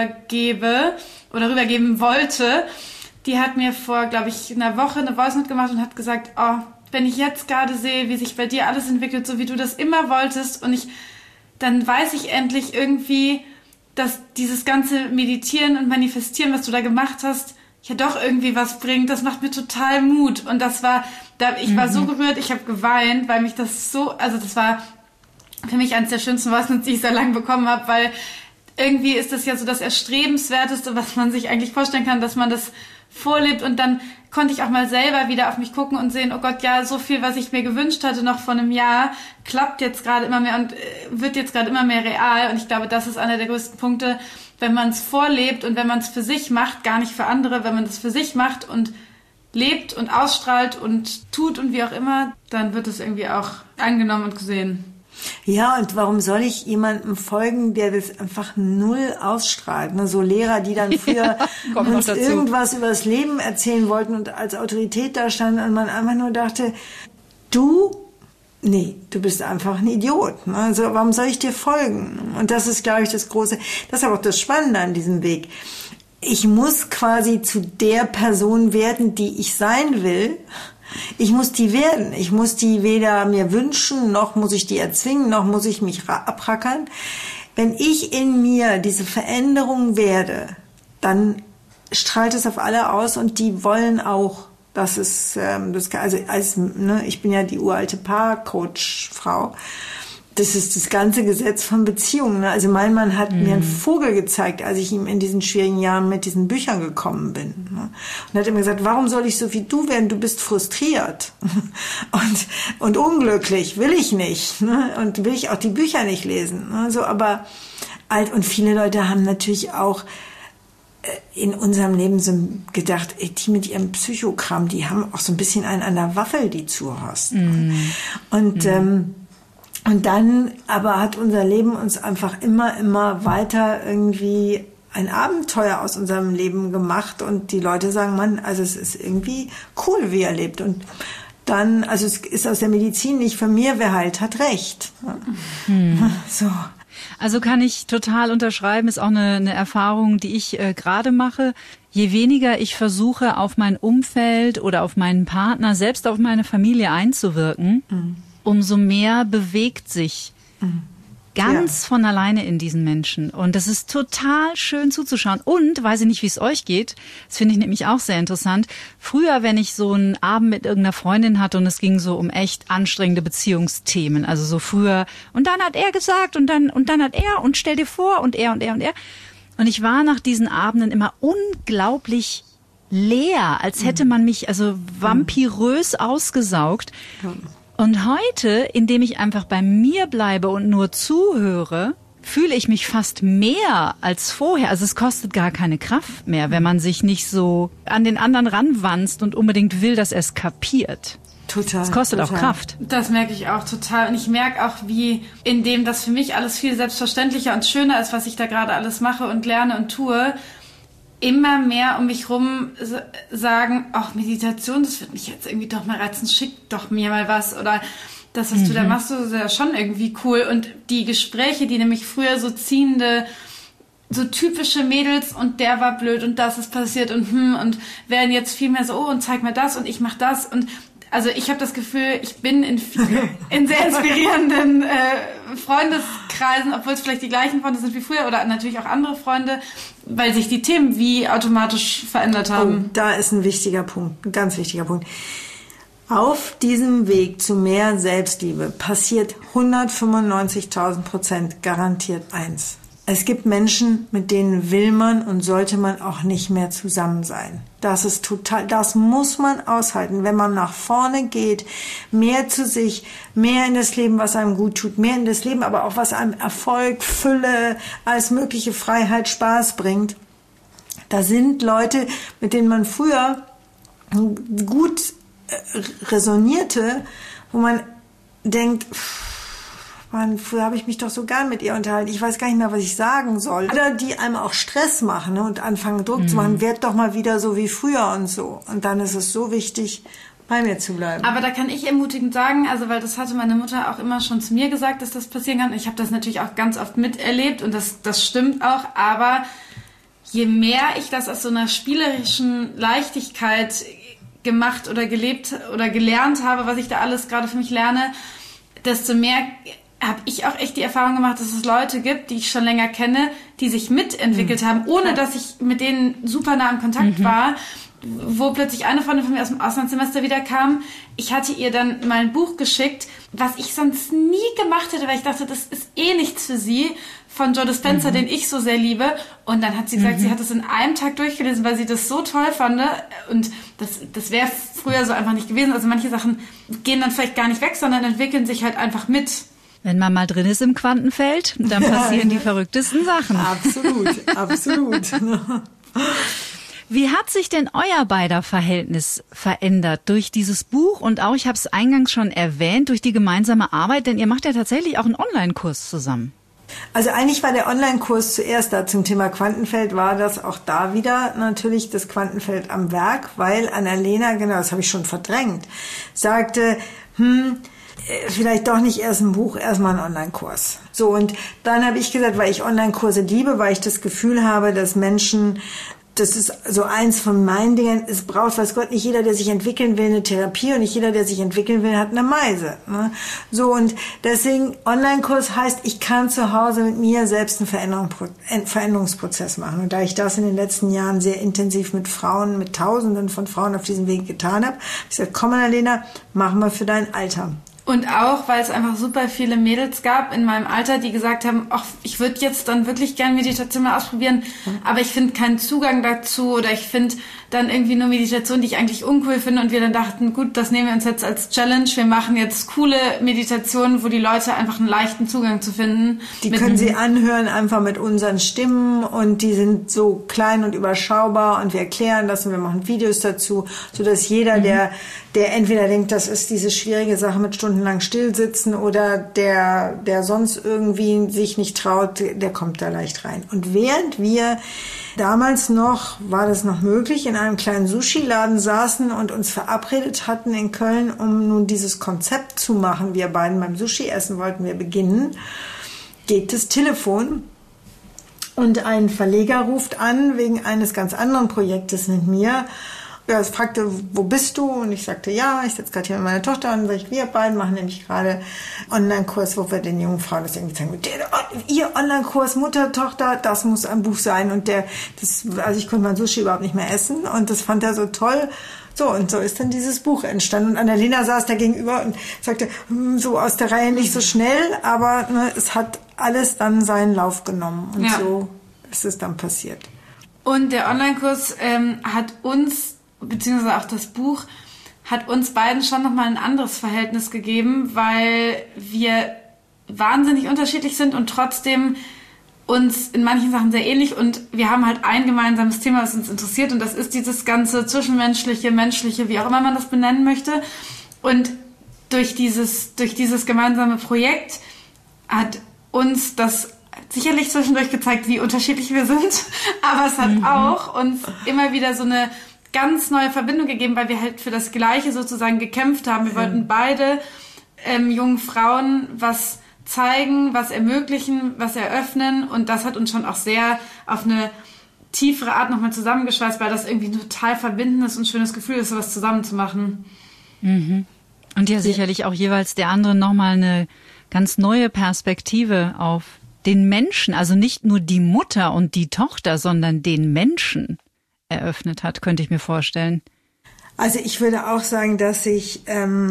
[SPEAKER 4] rübergeben wollte, die hat mir vor, glaube ich, einer Woche eine Voice-Note gemacht und hat gesagt, oh, wenn ich jetzt gerade sehe, wie sich bei dir alles entwickelt, so wie du das immer wolltest und dann weiß ich endlich irgendwie, dass dieses ganze Meditieren und Manifestieren, was du da gemacht hast, ja doch irgendwie was bringt, das macht mir total Mut. Und ich war so gerührt, ich habe geweint, weil mich das das war für mich eines der schönsten Voice-Notes, die ich sehr lange bekommen habe, weil irgendwie ist das ja so das Erstrebenswerteste, was man sich eigentlich vorstellen kann, dass man das vorlebt und dann konnte ich auch mal selber wieder auf mich gucken und sehen, oh Gott, ja, so viel, was ich mir gewünscht hatte noch vor einem Jahr, klappt jetzt gerade immer mehr und wird jetzt gerade immer mehr real und ich glaube, das ist einer der größten Punkte, wenn man es vorlebt und wenn man es für sich macht, gar nicht für andere, wenn man es für sich macht und lebt und ausstrahlt und tut und wie auch immer, dann wird es irgendwie auch angenommen und gesehen.
[SPEAKER 3] Ja, und warum soll ich jemandem folgen, der das einfach null ausstrahlt? Ne? So Lehrer, die dann früher uns irgendwas über das Leben erzählen wollten und als Autorität da standen und man einfach nur dachte, du bist einfach ein Idiot. Ne? Also warum soll ich dir folgen? Und das ist, glaube ich, das ist aber auch das Spannende an diesem Weg. Ich muss quasi zu der Person werden, die ich sein will. Ich muss die werden. Ich muss die weder mir wünschen, noch muss ich die erzwingen, noch muss ich mich abrackern. Wenn ich in mir diese Veränderung werde, dann strahlt es auf alle aus und die wollen auch, dass es, ich bin ja die uralte Paar-Coach-Frau. Das ist das ganze Gesetz von Beziehungen. Ne? Also mein Mann hat mir einen Vogel gezeigt, als ich ihm in diesen schwierigen Jahren mit diesen Büchern gekommen bin. Ne? Und hat immer gesagt, warum soll ich so wie du werden? Du bist frustriert und unglücklich, will ich nicht. Ne? Und will ich auch die Bücher nicht lesen. Ne? So, aber und viele Leute haben natürlich auch in unserem Leben so gedacht, die mit ihrem Psychokram, die haben auch so ein bisschen einen an der Waffel, die Zuhorst. Und dann aber hat unser Leben uns einfach immer weiter irgendwie ein Abenteuer aus unserem Leben gemacht und die Leute sagen, Mann, also es ist irgendwie cool, wie er lebt. Und dann, also es ist aus der Medizin nicht von mir, wer heilt, hat recht. So.
[SPEAKER 2] Also kann ich total unterschreiben, ist auch eine Erfahrung, die ich gerade mache. Je weniger ich versuche, auf mein Umfeld oder auf meinen Partner, selbst auf meine Familie einzuwirken, umso mehr bewegt sich ganz von alleine in diesen Menschen. Und das ist total schön zuzuschauen. Und, weiß ich nicht, wie es euch geht, das finde ich nämlich auch sehr interessant. Früher, wenn ich so einen Abend mit irgendeiner Freundin hatte und es ging so um echt anstrengende Beziehungsthemen, also so früher, und dann hat er gesagt und dann hat er und stell dir vor und er und er und er. Und ich war nach diesen Abenden immer unglaublich leer, als hätte man mich also vampirös ausgesaugt. Und heute, indem ich einfach bei mir bleibe und nur zuhöre, fühle ich mich fast mehr als vorher. Also es kostet gar keine Kraft mehr, wenn man sich nicht so an den anderen ranwanzt und unbedingt will, dass er es kapiert.
[SPEAKER 3] Total.
[SPEAKER 2] Es kostet
[SPEAKER 3] total.
[SPEAKER 2] auch Kraft.
[SPEAKER 4] Das merke ich auch total. Und ich merke auch, wie indem das für mich alles viel selbstverständlicher und schöner ist, was ich da gerade alles mache und lerne und tue, immer mehr um mich rum sagen, ach, Meditation, das wird mich jetzt irgendwie doch mal reizen, schick doch mir mal was. Oder das, was du da machst, das ist ja schon irgendwie cool. Und die Gespräche, die nämlich früher so ziehende, so typische Mädels und der war blöd und das ist passiert und werden jetzt viel mehr so, oh, und zeig mir das und ich mach das und also ich habe das Gefühl, ich bin in sehr inspirierenden Freundeskreisen, obwohl es vielleicht die gleichen Freunde sind wie früher oder natürlich auch andere Freunde, weil sich die Themen wie automatisch verändert haben.
[SPEAKER 3] Oh, da ist ein wichtiger Punkt, ein ganz wichtiger Punkt. Auf diesem Weg zu mehr Selbstliebe passiert 195.000% garantiert eins. Es gibt Menschen, mit denen will man und sollte man auch nicht mehr zusammen sein. Das muss man aushalten, wenn man nach vorne geht, mehr zu sich, mehr in das Leben, was einem gut tut, mehr in das Leben, aber auch was einem Erfolg, Fülle, als mögliche Freiheit, Spaß bringt. Da sind Leute, mit denen man früher gut resonierte, wo man denkt, Mann, früher habe ich mich doch so gern mit ihr unterhalten. Ich weiß gar nicht mehr, was ich sagen soll. Oder die einem auch Stress machen, ne, und anfangen Druck zu machen. Werd doch mal wieder so wie früher und so. Und dann ist es so wichtig, bei mir zu bleiben.
[SPEAKER 4] Aber da kann ich ermutigend sagen, also weil das hatte meine Mutter auch immer schon zu mir gesagt, dass das passieren kann. Ich habe das natürlich auch ganz oft miterlebt und das stimmt auch. Aber je mehr ich das aus so einer spielerischen Leichtigkeit gemacht oder gelebt oder gelernt habe, was ich da alles gerade für mich lerne, desto mehr habe ich auch echt die Erfahrung gemacht, dass es Leute gibt, die ich schon länger kenne, die sich mitentwickelt haben, ohne dass ich mit denen super nah im Kontakt war, wo plötzlich eine Freundin von mir aus dem Auslandssemester wieder kam. Ich hatte ihr dann mal ein Buch geschickt, was ich sonst nie gemacht hätte, weil ich dachte, das ist eh nichts für sie, von Joe Dispenza, den ich so sehr liebe. Und dann hat sie gesagt, sie hat es in einem Tag durchgelesen, weil sie das so toll fand. Und das wäre früher so einfach nicht gewesen. Also manche Sachen gehen dann vielleicht gar nicht weg, sondern entwickeln sich halt einfach mit.
[SPEAKER 2] Wenn man mal drin ist im Quantenfeld, dann passieren die verrücktesten Sachen.
[SPEAKER 3] Absolut, absolut.
[SPEAKER 2] Wie hat sich denn euer beider Verhältnis verändert durch dieses Buch und auch, ich habe es eingangs schon erwähnt, durch die gemeinsame Arbeit, denn ihr macht ja tatsächlich auch einen Online-Kurs zusammen.
[SPEAKER 3] Also eigentlich war der Online-Kurs zuerst da zum Thema Quantenfeld, war das auch da wieder natürlich das Quantenfeld am Werk, weil Annalena, genau, das habe ich schon verdrängt, sagte, vielleicht doch nicht erst ein Buch, erstmal einen Online-Kurs. So, und dann habe ich gesagt, weil ich Online-Kurse liebe, weil ich das Gefühl habe, dass Menschen, das ist so eins von meinen Dingen, es braucht, weiß Gott, nicht jeder, der sich entwickeln will, eine Therapie und nicht jeder, der sich entwickeln will, hat eine Meise. Ne? So, und deswegen, Online-Kurs heißt, ich kann zu Hause mit mir selbst einen Veränderungsprozess machen. Und da ich das in den letzten Jahren sehr intensiv mit Frauen, mit Tausenden von Frauen auf diesem Weg getan habe, habe ich gesagt, komm Annalena, machen wir für dein Alter.
[SPEAKER 4] Und auch, weil es einfach super viele Mädels gab in meinem Alter, die gesagt haben, ach, ich würde jetzt dann wirklich gerne Meditation mal ausprobieren, aber ich finde keinen Zugang dazu oder ich finde dann irgendwie nur Meditation, die ich eigentlich uncool finde und wir dann dachten, gut, das nehmen wir uns jetzt als Challenge, wir machen jetzt coole Meditationen, wo die Leute einfach einen leichten Zugang zu finden.
[SPEAKER 3] Die können sie anhören, einfach mit unseren Stimmen und die sind so klein und überschaubar und wir erklären das und wir machen Videos dazu, sodass jeder, der entweder denkt, das ist diese schwierige Sache mit stundenlang stillsitzen oder der sonst irgendwie sich nicht traut, der kommt da leicht rein. Und während wir damals noch, war das noch möglich, in einem kleinen Sushi-Laden saßen und uns verabredet hatten in Köln, um nun dieses Konzept zu machen, wir beiden beim Sushi-Essen wollten wir beginnen, geht das Telefon und ein Verleger ruft an wegen eines ganz anderen Projektes mit mir. Ja, es fragte, wo bist du? Und ich sagte, ja, ich sitze gerade hier mit meiner Tochter und sage, wir beiden machen nämlich gerade Online-Kurs, wo wir den jungen Frauen das irgendwie zeigen. Ihr Online-Kurs, Mutter, Tochter, das muss ein Buch sein. Und also ich konnte mein Sushi überhaupt nicht mehr essen und das fand er so toll. So, und so ist dann dieses Buch entstanden. Und Annalena saß da gegenüber und sagte, so aus der Reihe nicht so schnell, aber ne, es hat alles dann seinen Lauf genommen. Und so ist es dann passiert.
[SPEAKER 4] Und der Online-Kurs hat uns, beziehungsweise auch das Buch, hat uns beiden schon nochmal ein anderes Verhältnis gegeben, weil wir wahnsinnig unterschiedlich sind und trotzdem uns in manchen Sachen sehr ähnlich und wir haben halt ein gemeinsames Thema, was uns interessiert und das ist dieses ganze Zwischenmenschliche, Menschliche, wie auch immer man das benennen möchte. Und durch dieses gemeinsame Projekt hat uns das sicherlich zwischendurch gezeigt, wie unterschiedlich wir sind, aber es hat auch uns immer wieder so eine ganz neue Verbindung gegeben, weil wir halt für das Gleiche sozusagen gekämpft haben. Wir wollten beide jungen Frauen was zeigen, was ermöglichen, was eröffnen, und das hat uns schon auch sehr auf eine tiefere Art nochmal zusammengeschweißt, weil das irgendwie ein total verbindendes und schönes Gefühl ist, sowas zusammen zu machen.
[SPEAKER 2] Mhm. Und ja, sicherlich auch jeweils der andere nochmal eine ganz neue Perspektive auf den Menschen, also nicht nur die Mutter und die Tochter, sondern den Menschen eröffnet hat, könnte ich mir vorstellen.
[SPEAKER 3] Also ich würde auch sagen, dass ich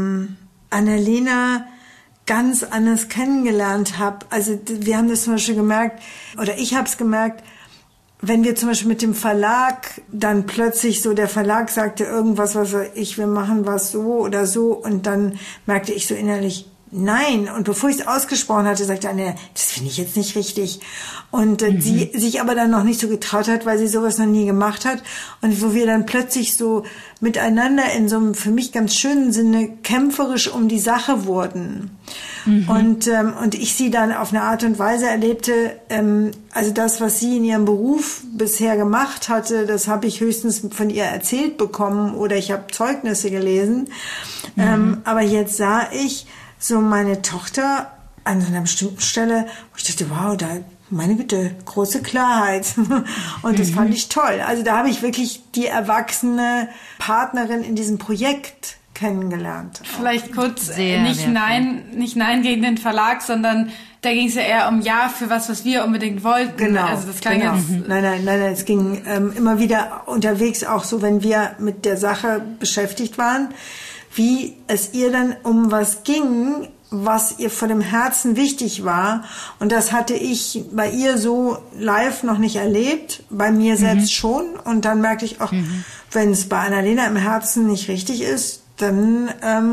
[SPEAKER 3] Annalena ganz anders kennengelernt habe. Also wir haben das zum Beispiel gemerkt, oder ich habe es gemerkt, wenn wir zum Beispiel mit dem Verlag dann plötzlich so, der Verlag sagte irgendwas, wir machen was so oder so, und dann merkte ich so innerlich, nein. Und bevor ich es ausgesprochen hatte, sagte Anne, das finde ich jetzt nicht richtig. Und sie sich aber dann noch nicht so getraut hat, weil sie sowas noch nie gemacht hat. Und wo wir dann plötzlich so miteinander in so einem für mich ganz schönen Sinne kämpferisch um die Sache wurden. Und ich sie dann auf eine Art und Weise erlebte, also das, was sie in ihrem Beruf bisher gemacht hatte, das habe ich höchstens von ihr erzählt bekommen oder ich habe Zeugnisse gelesen. Aber jetzt sah ich so meine Tochter an so einer bestimmten Stelle, wo ich dachte, wow, da, meine Güte, große Klarheit. Und das fand ich toll. Also da habe ich wirklich die erwachsene Partnerin in diesem Projekt kennengelernt.
[SPEAKER 4] Vielleicht kurz, nicht Nein gegen den Verlag, sondern da ging es ja eher um Ja für was wir unbedingt wollten.
[SPEAKER 3] Genau.
[SPEAKER 4] Also das klang jetzt.
[SPEAKER 3] Nein, es ging immer wieder unterwegs, auch so, wenn wir mit der Sache beschäftigt waren, wie es ihr dann um was ging, was ihr von dem Herzen wichtig war. Und das hatte ich bei ihr so live noch nicht erlebt, bei mir selbst schon. Und dann merkte ich auch, wenn es bei Annalena im Herzen nicht richtig ist, dann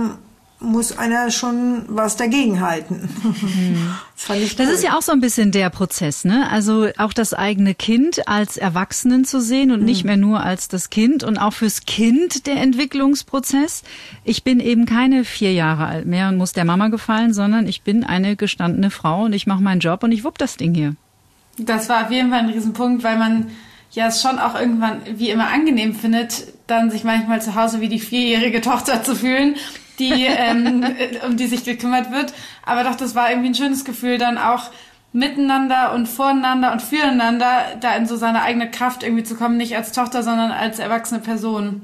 [SPEAKER 3] muss einer schon was dagegen halten. Das fand ich cool.
[SPEAKER 2] Das ist ja auch so ein bisschen der Prozess, ne? Also auch das eigene Kind als Erwachsenen zu sehen und nicht mehr nur als das Kind, und auch fürs Kind der Entwicklungsprozess. Ich bin eben keine 4 Jahre alt mehr und muss der Mama gefallen, sondern ich bin eine gestandene Frau und ich mache meinen Job und ich wupp das Ding hier. Das war auf jeden Fall ein Riesenpunkt, weil man ja es schon auch irgendwann wie immer angenehm findet, dann sich manchmal zu Hause wie die 4-jährige Tochter zu fühlen, die um die sich gekümmert wird. Aber doch, das war irgendwie ein schönes Gefühl, dann auch miteinander und voreinander und füreinander da in so seine eigene Kraft irgendwie zu kommen, nicht als Tochter, sondern als erwachsene Person.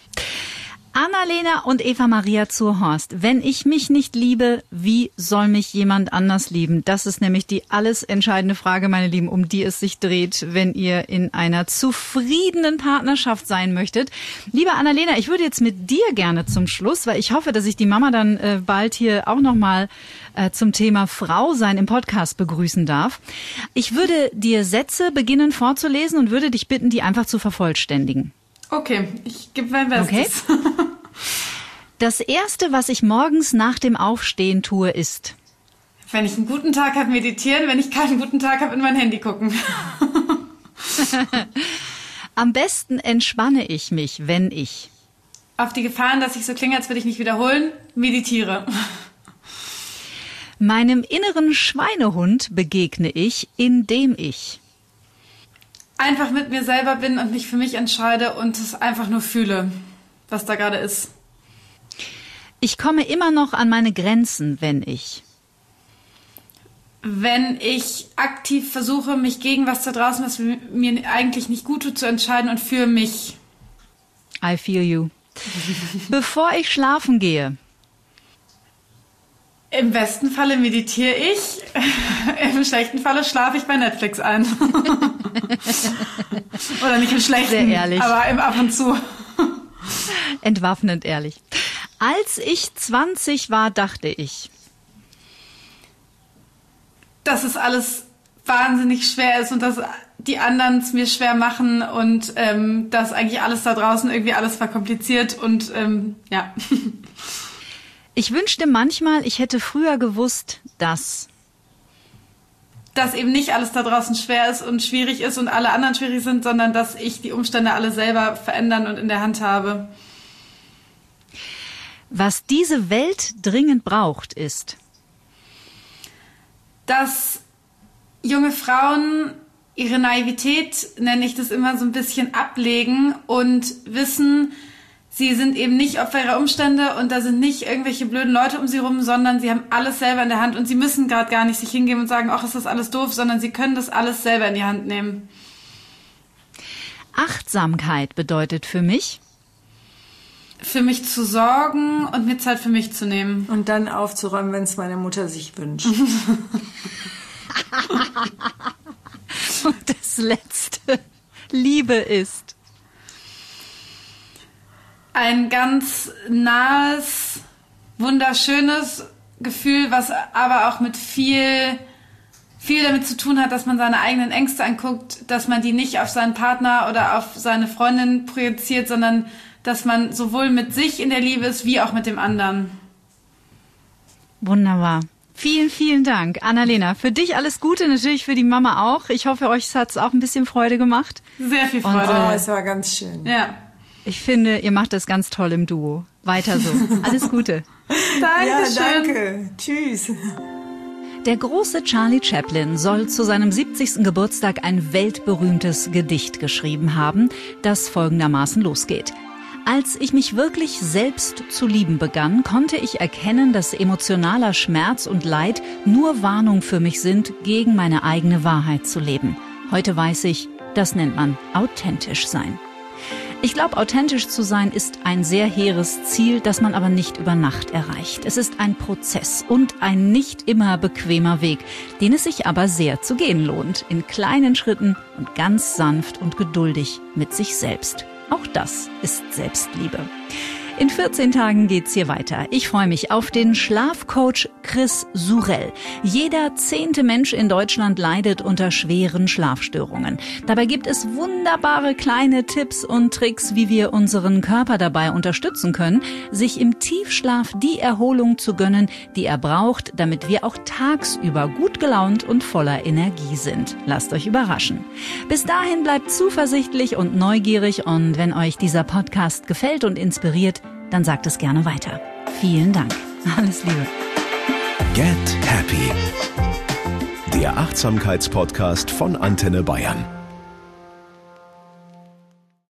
[SPEAKER 2] Annalena und Eva Maria Zurhorst. Wenn ich mich nicht liebe, wie soll mich jemand anders lieben? Das ist nämlich die alles entscheidende Frage, meine Lieben, um die es sich dreht, wenn ihr in einer zufriedenen Partnerschaft sein möchtet. Liebe Annalena, ich würde jetzt mit dir gerne zum Schluss, weil ich hoffe, dass ich die Mama dann bald hier auch nochmal zum Thema Frau sein im Podcast begrüßen darf. Ich würde dir Sätze beginnen vorzulesen und würde dich bitten, die einfach zu vervollständigen. Okay, ich gebe mein Bestes. Okay. Das Erste, was ich morgens nach dem Aufstehen tue, ist: Wenn ich einen guten Tag habe, meditieren. Wenn ich keinen guten Tag habe, in mein Handy gucken. Am besten entspanne ich mich, wenn ich, auf die Gefahren, dass ich so klinge, als würde ich mich wiederholen, meditiere. Meinem inneren Schweinehund begegne ich, indem ich einfach mit mir selber bin und mich für mich entscheide und es einfach nur fühle, was da gerade ist. Ich komme immer noch an meine Grenzen, wenn ich aktiv versuche, mich gegen was da draußen, was mir eigentlich nicht gut tut, zu entscheiden und für mich. I feel you. Bevor ich schlafen gehe. Im besten Falle meditiere ich, im schlechten Falle schlafe ich bei Netflix ein. Oder nicht im schlechten, sehr ehrlich, aber im ab und zu. Entwaffnend ehrlich. Als ich 20 war, dachte ich, dass es alles wahnsinnig schwer ist und dass die anderen es mir schwer machen und dass eigentlich alles da draußen irgendwie alles verkompliziert und ja. Ich wünschte manchmal, ich hätte früher gewusst, dass eben nicht alles da draußen schwer ist und schwierig ist und alle anderen schwierig sind, sondern dass ich die Umstände alle selber verändern und in der Hand habe. Was diese Welt dringend braucht, ist,
[SPEAKER 4] dass junge Frauen ihre Naivität, nenne ich das immer, so ein bisschen ablegen und wissen, sie sind eben nicht Opfer ihrer Umstände und da sind nicht irgendwelche blöden Leute um sie rum, sondern sie haben alles selber in der Hand und sie müssen gerade gar nicht sich hingeben und sagen, ach, ist das alles doof, sondern sie können das alles selber in die Hand nehmen.
[SPEAKER 2] Achtsamkeit bedeutet für mich
[SPEAKER 4] zu sorgen und mir Zeit für mich zu nehmen.
[SPEAKER 3] Und dann aufzuräumen, wenn es meine Mutter sich wünscht.
[SPEAKER 2] Und das Letzte, Liebe ist
[SPEAKER 4] ein ganz nahes, wunderschönes Gefühl, was aber auch mit viel damit zu tun hat, dass man seine eigenen Ängste anguckt, dass man die nicht auf seinen Partner oder auf seine Freundin projiziert, sondern dass man sowohl mit sich in der Liebe ist, wie auch mit dem anderen.
[SPEAKER 2] Wunderbar. Vielen, vielen Dank, Annalena. Für dich alles Gute, natürlich für die Mama auch. Ich hoffe, euch hat's auch ein bisschen Freude gemacht.
[SPEAKER 4] Sehr viel Freude.
[SPEAKER 3] Und, es war ganz schön.
[SPEAKER 4] Ja.
[SPEAKER 2] Ich finde, ihr macht das ganz toll im Duo. Weiter so. Alles Gute.
[SPEAKER 4] Dankeschön.
[SPEAKER 3] Ja, danke. Tschüss.
[SPEAKER 2] Der große Charlie Chaplin soll zu seinem 70. Geburtstag ein weltberühmtes Gedicht geschrieben haben, das folgendermaßen losgeht. Als ich mich wirklich selbst zu lieben begann, konnte ich erkennen, dass emotionaler Schmerz und Leid nur Warnung für mich sind, gegen meine eigene Wahrheit zu leben. Heute weiß ich, das nennt man authentisch sein. Ich glaube, authentisch zu sein ist ein sehr hehres Ziel, das man aber nicht über Nacht erreicht. Es ist ein Prozess und ein nicht immer bequemer Weg, den es sich aber sehr zu gehen lohnt, in kleinen Schritten und ganz sanft und geduldig mit sich selbst. Auch das ist Selbstliebe. In 14 Tagen geht's hier weiter. Ich freue mich auf den Schlafcoach Chris Surell. Jeder 10. Mensch in Deutschland leidet unter schweren Schlafstörungen. Dabei gibt es wunderbare kleine Tipps und Tricks, wie wir unseren Körper dabei unterstützen können, sich im Tiefschlaf die Erholung zu gönnen, die er braucht, damit wir auch tagsüber gut gelaunt und voller Energie sind. Lasst euch überraschen. Bis dahin bleibt zuversichtlich und neugierig und wenn euch dieser Podcast gefällt und inspiriert, dann sagt es gerne weiter. Vielen Dank. Alles Liebe.
[SPEAKER 1] Get Happy. Der Achtsamkeitspodcast von Antenne Bayern.